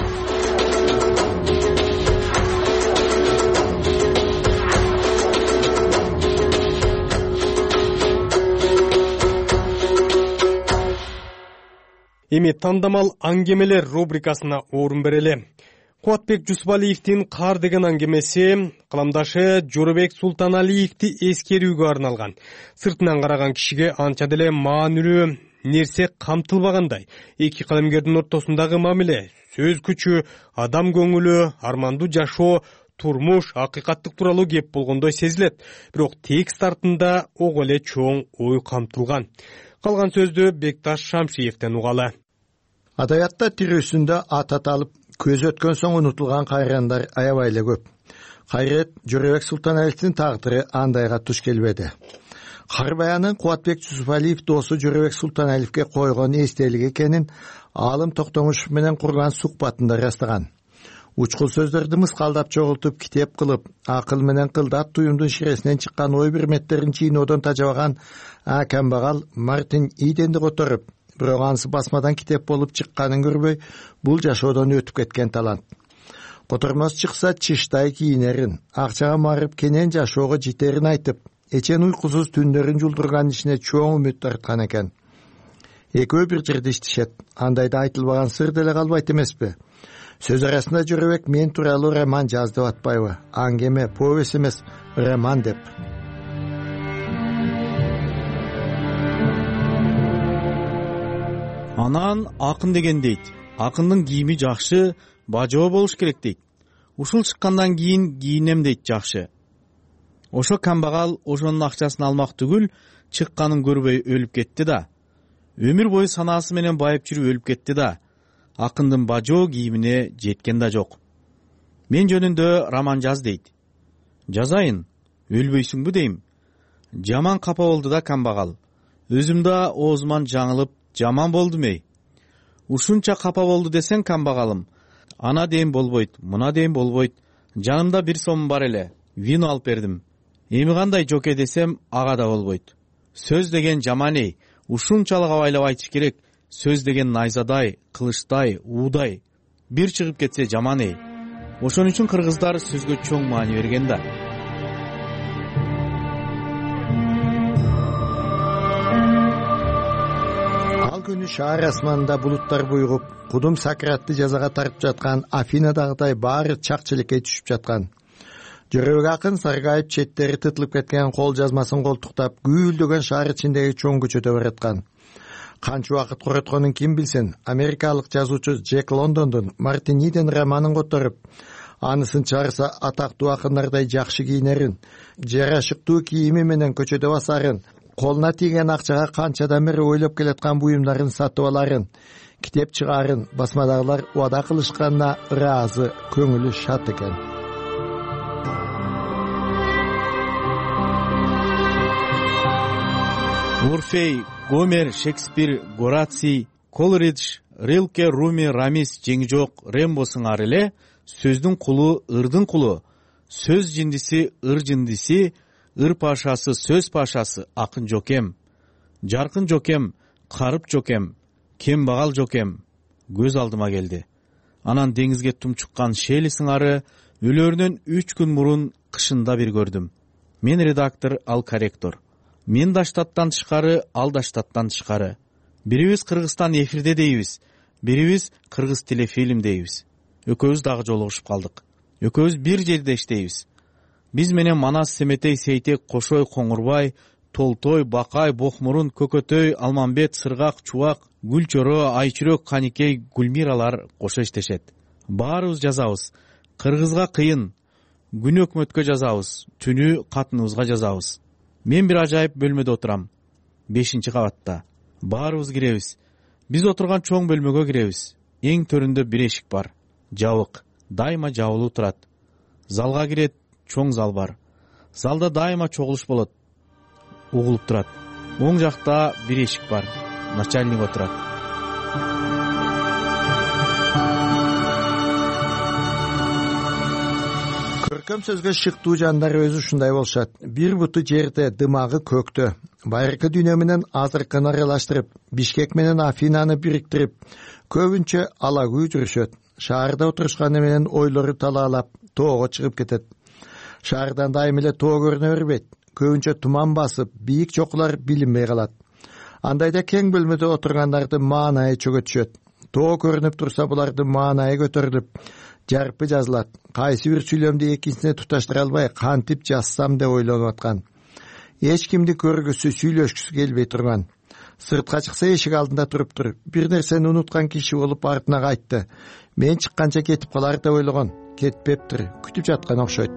Эми тандамал аңгемелер рубрикасына орун берели. Кубатбек Жусупалиевдин «Кар» деген аңгемеси каламдашы Жоробек Султаналиевди эскерүүгө арналган. Сыртынан караган кишиге анча деле маанилүү нерсе камтылбагандай. Эки калемгердин ортосундагы мамиле, сөз күчү, адам көңүлү, армандуу жашоо, турмуш, акыйкаттык тууралуу кеп болгондой сезилет. Бирок текст артында ого эле чоң ой камтылган. Калган сөздү Бекташ Шамшиевден угалы. Адабиятта тирүүсүндө ат аталып, көз өткөн соң унутулган кайрыяндар аябай эле көп. Кайрет Жоробек Султаналиевдин тагдыры андайга туш келбеди. Кар баянын Кубатбек Жусупалиев досу Жоробек Султаналиевге койгон эстелик экенин Аалым Токтомушев менен курган сухбатында ырастаган. Учкул сөздөрдү мыскалдап чогултуп, китеп кылып, акыл менен кылдат туюмдун ширесинен чыккан ой бирметтерин чийноодон тажабаган акамбагал Мартин Иденди которуп, бирок анысы басмадан китеп болуп чыкканын көрбөй бул жашоодон өтүп кеткен талант. Котормос чыкса чыштай кийинерин, акчага марып кенен жашоого жетерин айтып, эчен уйкусуз түндөрүн жулдурган ишине чоң үмүт тарткан экен. Экөө бир жерде иштешет, андайда айтылбаган сыр деле калбайт эмеспи? Сөз арасында Жорабек мен тууралуу роман жаз деп атпайбы? Аңгеме, повесть эмес, роман деп. Анан акын деген дейт. Акындын кийими жакшы, бажоо болуш керек дейт. Ушул чыккандан кийин кийинем дейт жакшы. Ошо камбагал ошонун акчасын алмак түгүл, чыкканын көрбөй өлүп кетти да. Өмүр бою санаасы менен байып жүрүп өлүп кетти да. Акындын бажоо кийимине жеткен да жок. Мен жөнүндө роман жаз дейт. Жазайын, өлбөйсүңбү дейм. Жаман капа болду да камбагал. Өзүм да оозуман жаңылып, жаман болдум эй. Ушунча капа болду десең камбагалым. Ана дейм болбойт, мына дейм болбойт. Жанымда бир сом бар эле. Вино алып бердим. Эми кандай жоке десем, ага да болбойт. Сөз деген жаман эй. Ушунчалык абайлап айтыш керек. Сөз деген найзадай, кылычтай, уудай. Бир чыгып кетсе жаман эй. Ошон үчүн кыргыздар сөзгө чоң маани берген да. Ал күнү шаар асманында булуттар буйгуп, кудум Сократты жазага тартып жаткан Афинадагыдай баары чак-челекей түшүп жаткан. Жөрөк акын саргайып четтери тытылып кеткен кол жазмасын колтуктап, гүйлдөгөн шаар ичиндеги чоң көчөдө бараткан. Канча убакыт коротконун ким билсин, америкалык жазуучу Джек Лондондун Мартиниден романын которуп, анысын чыгарса атактуу акындардай жакшы кийинерин, жарашыктуу кийими менен көчөдө басарын, колуна тийген акчага канчадан бери ойлоп келаткан буюмдарын сатып аларын, китеп чыгарын басмадагылар убада кылышканына ыраазы, көңүлү шат экен. Орфей, Гомер, Шекспир, Гораций, Колридж, Рилке, Руми, Рамис, Жеңжок, Рембо сыңары эле сөздүн кулу, ырдын кулу, сөз жиндиси, ыр жиндиси, ыр пашасы, сөз пашасы, акын жокем, жаркын жокем, карып жокем, кем багал жокем, көз алдыма келди. Анан деңизге тумчуккан Шели сыңары өлөрүнөн үч күн мурун кышында бир көрдүм. Мен редактор, ал корректор. Мен да штаттан тышкары, ал да штаттан тышкары. Бирибиз Кыргызстан эфирде дейбиз, бирибиз кыргыз телефильм дейбиз. Экөөбүз дагы жолугушуп калдык. Экөөбүз бир жерде иштейбиз. Биз менен Манас, Семетей, Сейтек, Кошой, Коңурбай, Толтой, Бакай, Бокмурун, Көкөтөй, Алмамбет, Сыргак, Чубак, Гүлчөрө, Айчүрөк, Каникей, Гүлмиралар кошо иштешет. Баарыбыз жазабыз. Кыргызга кыйын, күн өкмөткө жазабыз, түнү катыныбызга жазабыз. Мен бир ажайып бөлмөдө отурам. бешинчи кабатта. Баарыбыз киребиз. Биз отурган чоң бөлмөгө киребиз. Эң төрүндө бир эшик бар. Жабык. Дайыма жабылуу турат. Залга кирет, чоң зал бар. Залда дайыма чогулуш болот. Угулуп турат. Оң жакта бир эшик бар. Начальник отурат. Көркөм сөзгө шыктуу жандар өзү ушундай болушат. Бир буту жерде, дымагы көктө. Байыркы дүйнө менен азыркыны аралаштырып, Бишкек менен Афинаны бириктирип, көбүнчө алагүү жүрүшөт. Шаарда отурушканы менен ойлору талаалап, тоого чыгып кетет. Шаардан дайым эле тоо көрүнө бербейт. Көбүнчө туман басып, бийик чокулар билинбей калат. Андайда кең бөлмөдө отургандардын маанайы чөгөтүшөт. Тоо көрүнүп турса, булардын маанайы көтөрүлүп, жарпы жазылат. Кайсы бир сүйлөмдү экинчисине туташтыра албай, кантип жазсам деп ойлонуп аткан. Эч кимди көргүсү, сүйлөшкүсү келбей турган. Сыртка чыкса эшик алдында туруптур. Бир нерсени унуткан киши болуп артына кайтты. Мен чыкканча кетип калар деп ойлогон. Кетпептир, күтүп жаткан окшойт.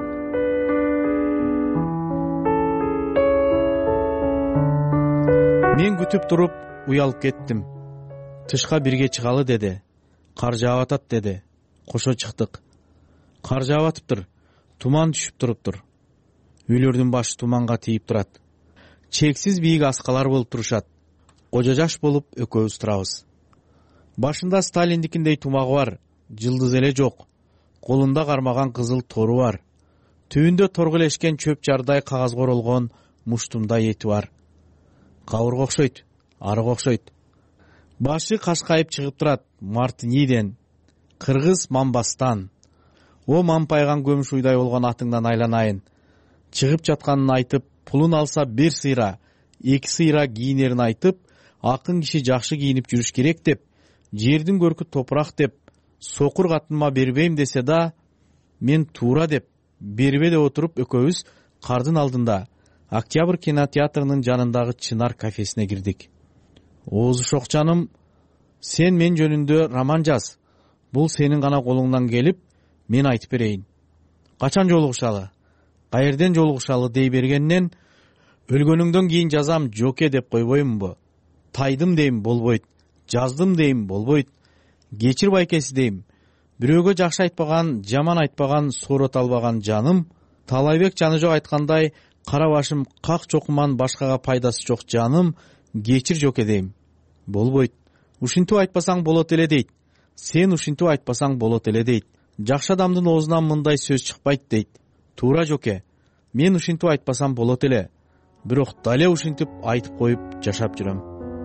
Мен күтүп туруп, уялып кеттим. Тышка бирге чыгалы деди. Кар жаап атат деди. Кошо чыктык. Кар жаап атыптыр. Туман түшүп туруптур. Үйлөрдүн башы туманга тийип турат. Чексиз бийик аскалар болуп турушат. Кожо жаш болуп экөөбүз турабыз. Башында Сталиндикиндей тумагы бар, жылдыз эле жок. Колунда кармаган кызыл тору бар. Түбүндө торгулешкен чөп жардай кагазга оролгон муштумдай эти бар. Кабырга окшойт, арыга окшойт. башы кашкайып чыгып турат Мартиниден, кыргыз Мамбастан. О мампайган көмүш уйдай болгон атыңдан айланайын. Чыгып жатканын айтып, пулун алса бир сыйра, эки сыйра кийинерин айтып, акын киши жакшы кийинип жүрүш керек деп, жердин көркү топурак деп, сокур катыныма бербейм десе да, мен туура деп, бербе деп отуруп экөөбүз кардын алдында Октябрь кинотеатрынын жанындагы Чынар кафесине кирдик. Оозу Шокчаным, сен мен жөнүндө роман жаз. Бул сенин гана колуңдан келип, мен айтып берейин. Качан жолугушалы? Каерден жолугушалы дей бергенден, өлгөнүңдөн кийин жазам жоке деп койбоймунбу? Тайдым дейм болбойт, жаздым дейм болбойт. Кечир байкеси дейм. Бирөөгө жакшы айтпаган, жаман айтпаган, соорот албаган жаным, Талайбек Жаныжок айткандай, кара башым как чокуман башкага пайдасы жок жаным, кечир жоке дейм. Болбойт. Ушинтип айтпасаң болот эле дейт. Сен ушинтип айтпасаң болот эле дейт. Жакшы адамдын оозунан мындай сөз чыкпайт дейт. Туура жоке. Мен ушинтип айтпасам болот эле. Бирок дале ушинтип айтып коюп жашап жүрөм.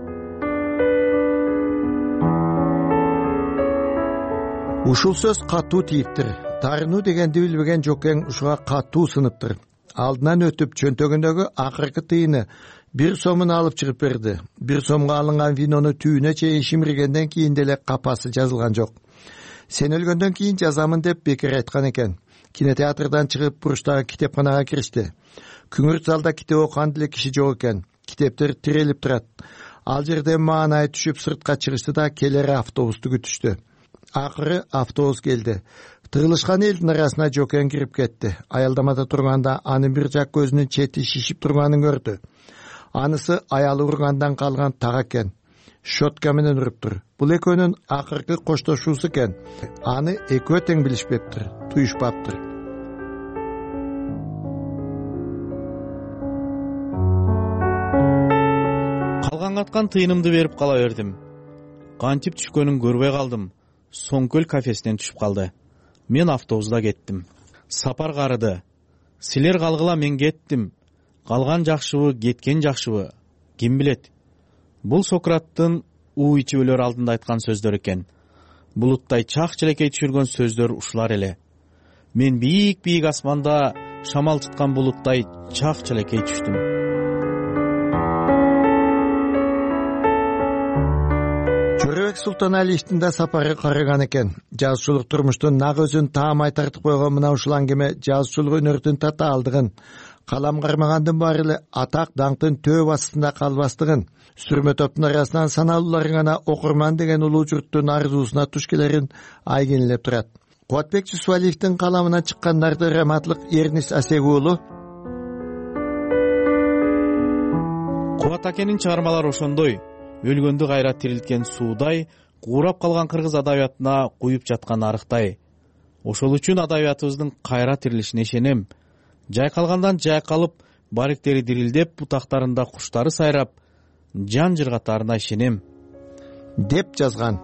Ушул сөз катуу тийиптир. Тарынуу дегенди билбеген жокең ушуга катуу сыныптыр. Алдынан өтүп чөнтөгүндөгү акыркы тыйыны бир сомун алып чыгып берди. Бир сомго алынган винону түйүнө чейин шимиргенден кийин деле капасы жазылган жок. Сен өлгөндөн кийин жазамын деп бекер айткан экен. Кинотеатрдан чыгып бурчтагы китепканага киришти. Күңүрт залда китеп окуган деле киши жок экен. Китептер тирелип турат. Ал жерде маанай түшүп сыртка чыгышты да келер автобусту күтүштү. Акыры автобус келди. Тыгылышкан элдин арасына жокең кирип кетти. Аялдамада турганда анын бир жак көзүнүн чети шишип турганын көрдү. Анысы аялы ургандан калган так экен. Щотка менен уруптур. Бул экөөнүн акыркы коштошуусу экен. Аны экөө тең билишпептир, туюшпаптыр. Калган каткан тыйынымды берип кала бердим. Кантип түшкөнүн көрбөй калдым. Соңкөл кафесинен түшүп калды. Мен автобуста кеттим. Сапар карыды. Силер калгыла мен кеттим. Калган жакшыбы, кеткен жакшыбы? Ким билет? Бул Сократтын уу ичибөлөр алдында айткан сөздөр экен. Булуттай чак челекей түшүргөн сөздөр ушулар эле. Мен бийик-бийик асманда шамал туткан булуттай чак челекей түштүм. Жорабек Султаналиевдин да сапары карыган экен. Жазуучулук турмуштун нак өзүн таамай тартып койгон мына ушул аңгеме жазуучулук өнөрдүн татаалдыгын, калам кармагандын баары эле атак даңктын төөп астында калбастыгын, сүрмө топтун арасынан саналуулары гана окурман деген улуу журттун арзуусуна туш келерин айгинелеп турат. Кубатбек Жусупалиевдин каламынан чыккан нарды раматлык Эрнис Асег уулу Кубат акенин чыгармалары ошондой. Өлгөндү кайра тирилткен суудай, куурап калган кыргыз адабиятына куюп жаткан арыктай. Ошол үчүн адабиятыбыздын кайра тирилишине ишенем. Жайкалгандан жайкалып, бариктери дирилдеп, бутактарында куштары сайрап, жан жыргатарына ишенем, деп жазган.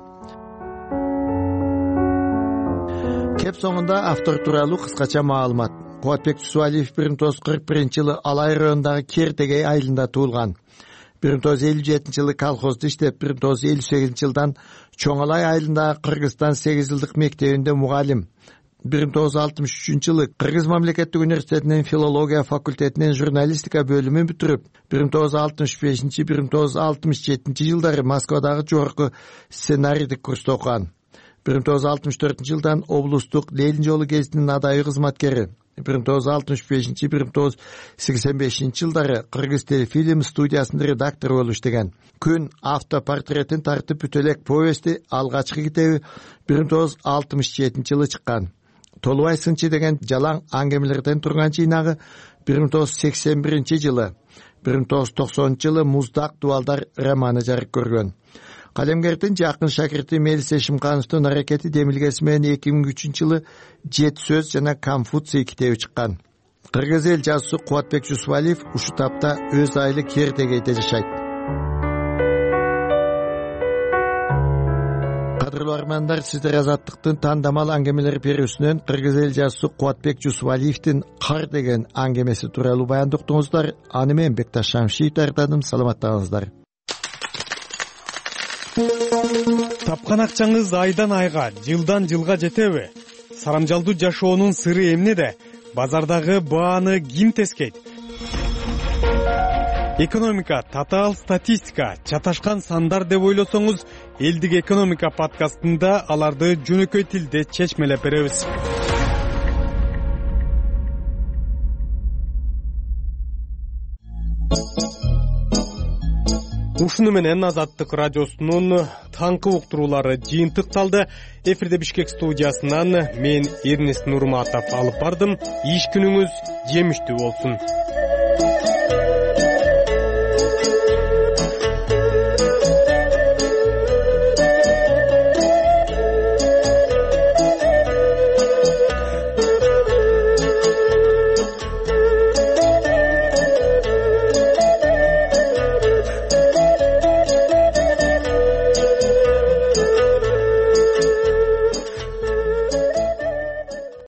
Кеп соңунда автор тууралуу кыскача маалымат. Кубатбек Жусупалиев бир миң тогуз жүз кырк биринчи жылы Алай районундагы Кертегей айылында туулган. бир миң тогуз жүз элүү жетинчи жылы колхозду иштеп, бир миң тогуз жүз элүү сегизинчи жылдан Чоңалай айылындагы Кыргызстан сегиз жылдык мектебинде мугалим. бир миң тогуз жүз алтымыш үчүнчү жылы Кыргыз мамлекеттик университетинин филология факультетинин журналистика бөлүмүн бүтүрүп, бир миң тогуз жүз алтымыш бешинчи — бир миң тогуз жүз алтымыш жетинчи жылдары Москвадагы жогорку сценарийлик курста окуган. бир миң тогуз жүз алтымыш төртүнчү жылдан облустук Ленин жолу гезитинин адайы кызматкери. бир миң тогуз жүз алтымыш бешинчи — бир миң тогуз жүз сексен бешинчи жылдары Кыргыз телефильм студиясынын редактору болуп иштеген. Күн автопортретин тартып бүт элек повести алгачкы китеби бир миң тогуз жүз алтымыш жетинчи жылы чыккан. Толубай сынчы деген жалаң аңгемелерден турган жыйнагы бир миң тогуз жүз сексен биринчи жылы, бир миң тогуз жүз токсонунчу жылы Муздак дубалдар романы жарык көргөн. Калемгердин жакын шакирти Мелисе Шымкановдун аракети демилгеси менен эки миң үчүнчү жылы Жет сөз жана Конфуций китеби чыккан. Кыргыз эл жазуучусу Кубатбек Жусупалиев ушул тапта өз айылы Кертегейде жашайт. Кадырлуу армандар, сиздер Азаттыктын тандамал аңгемелер берүүсүнөн Кыргыз эл жазуучусу Кубатбек Жусупалиевдин Кар деген аңгемеси тууралуу баяндоктуңуздар. Аны мен Бекташ Шамшиев даярдадым. Саламаттаңыздар. тапкан акчаңыз айдан айга, жылдан жылга жетеби? Сарамжалдуу жашоонун сыры эмнеде? Базардагы бааны ким тескейт? Экономика, татаал статистика, чаташкан сандар деп ойлосоңуз, элдик экономика подкастында аларды жөнөкөй тилде чечмелеп беребиз. Ушуну менен Азаттык радиосунун таңкы уктуруулары жыйынтыкталды. Эфирде Бишкек студиясынан мен Эрнест Нурматов алып бардым. Иш күнүңүз жемиштүү болсун.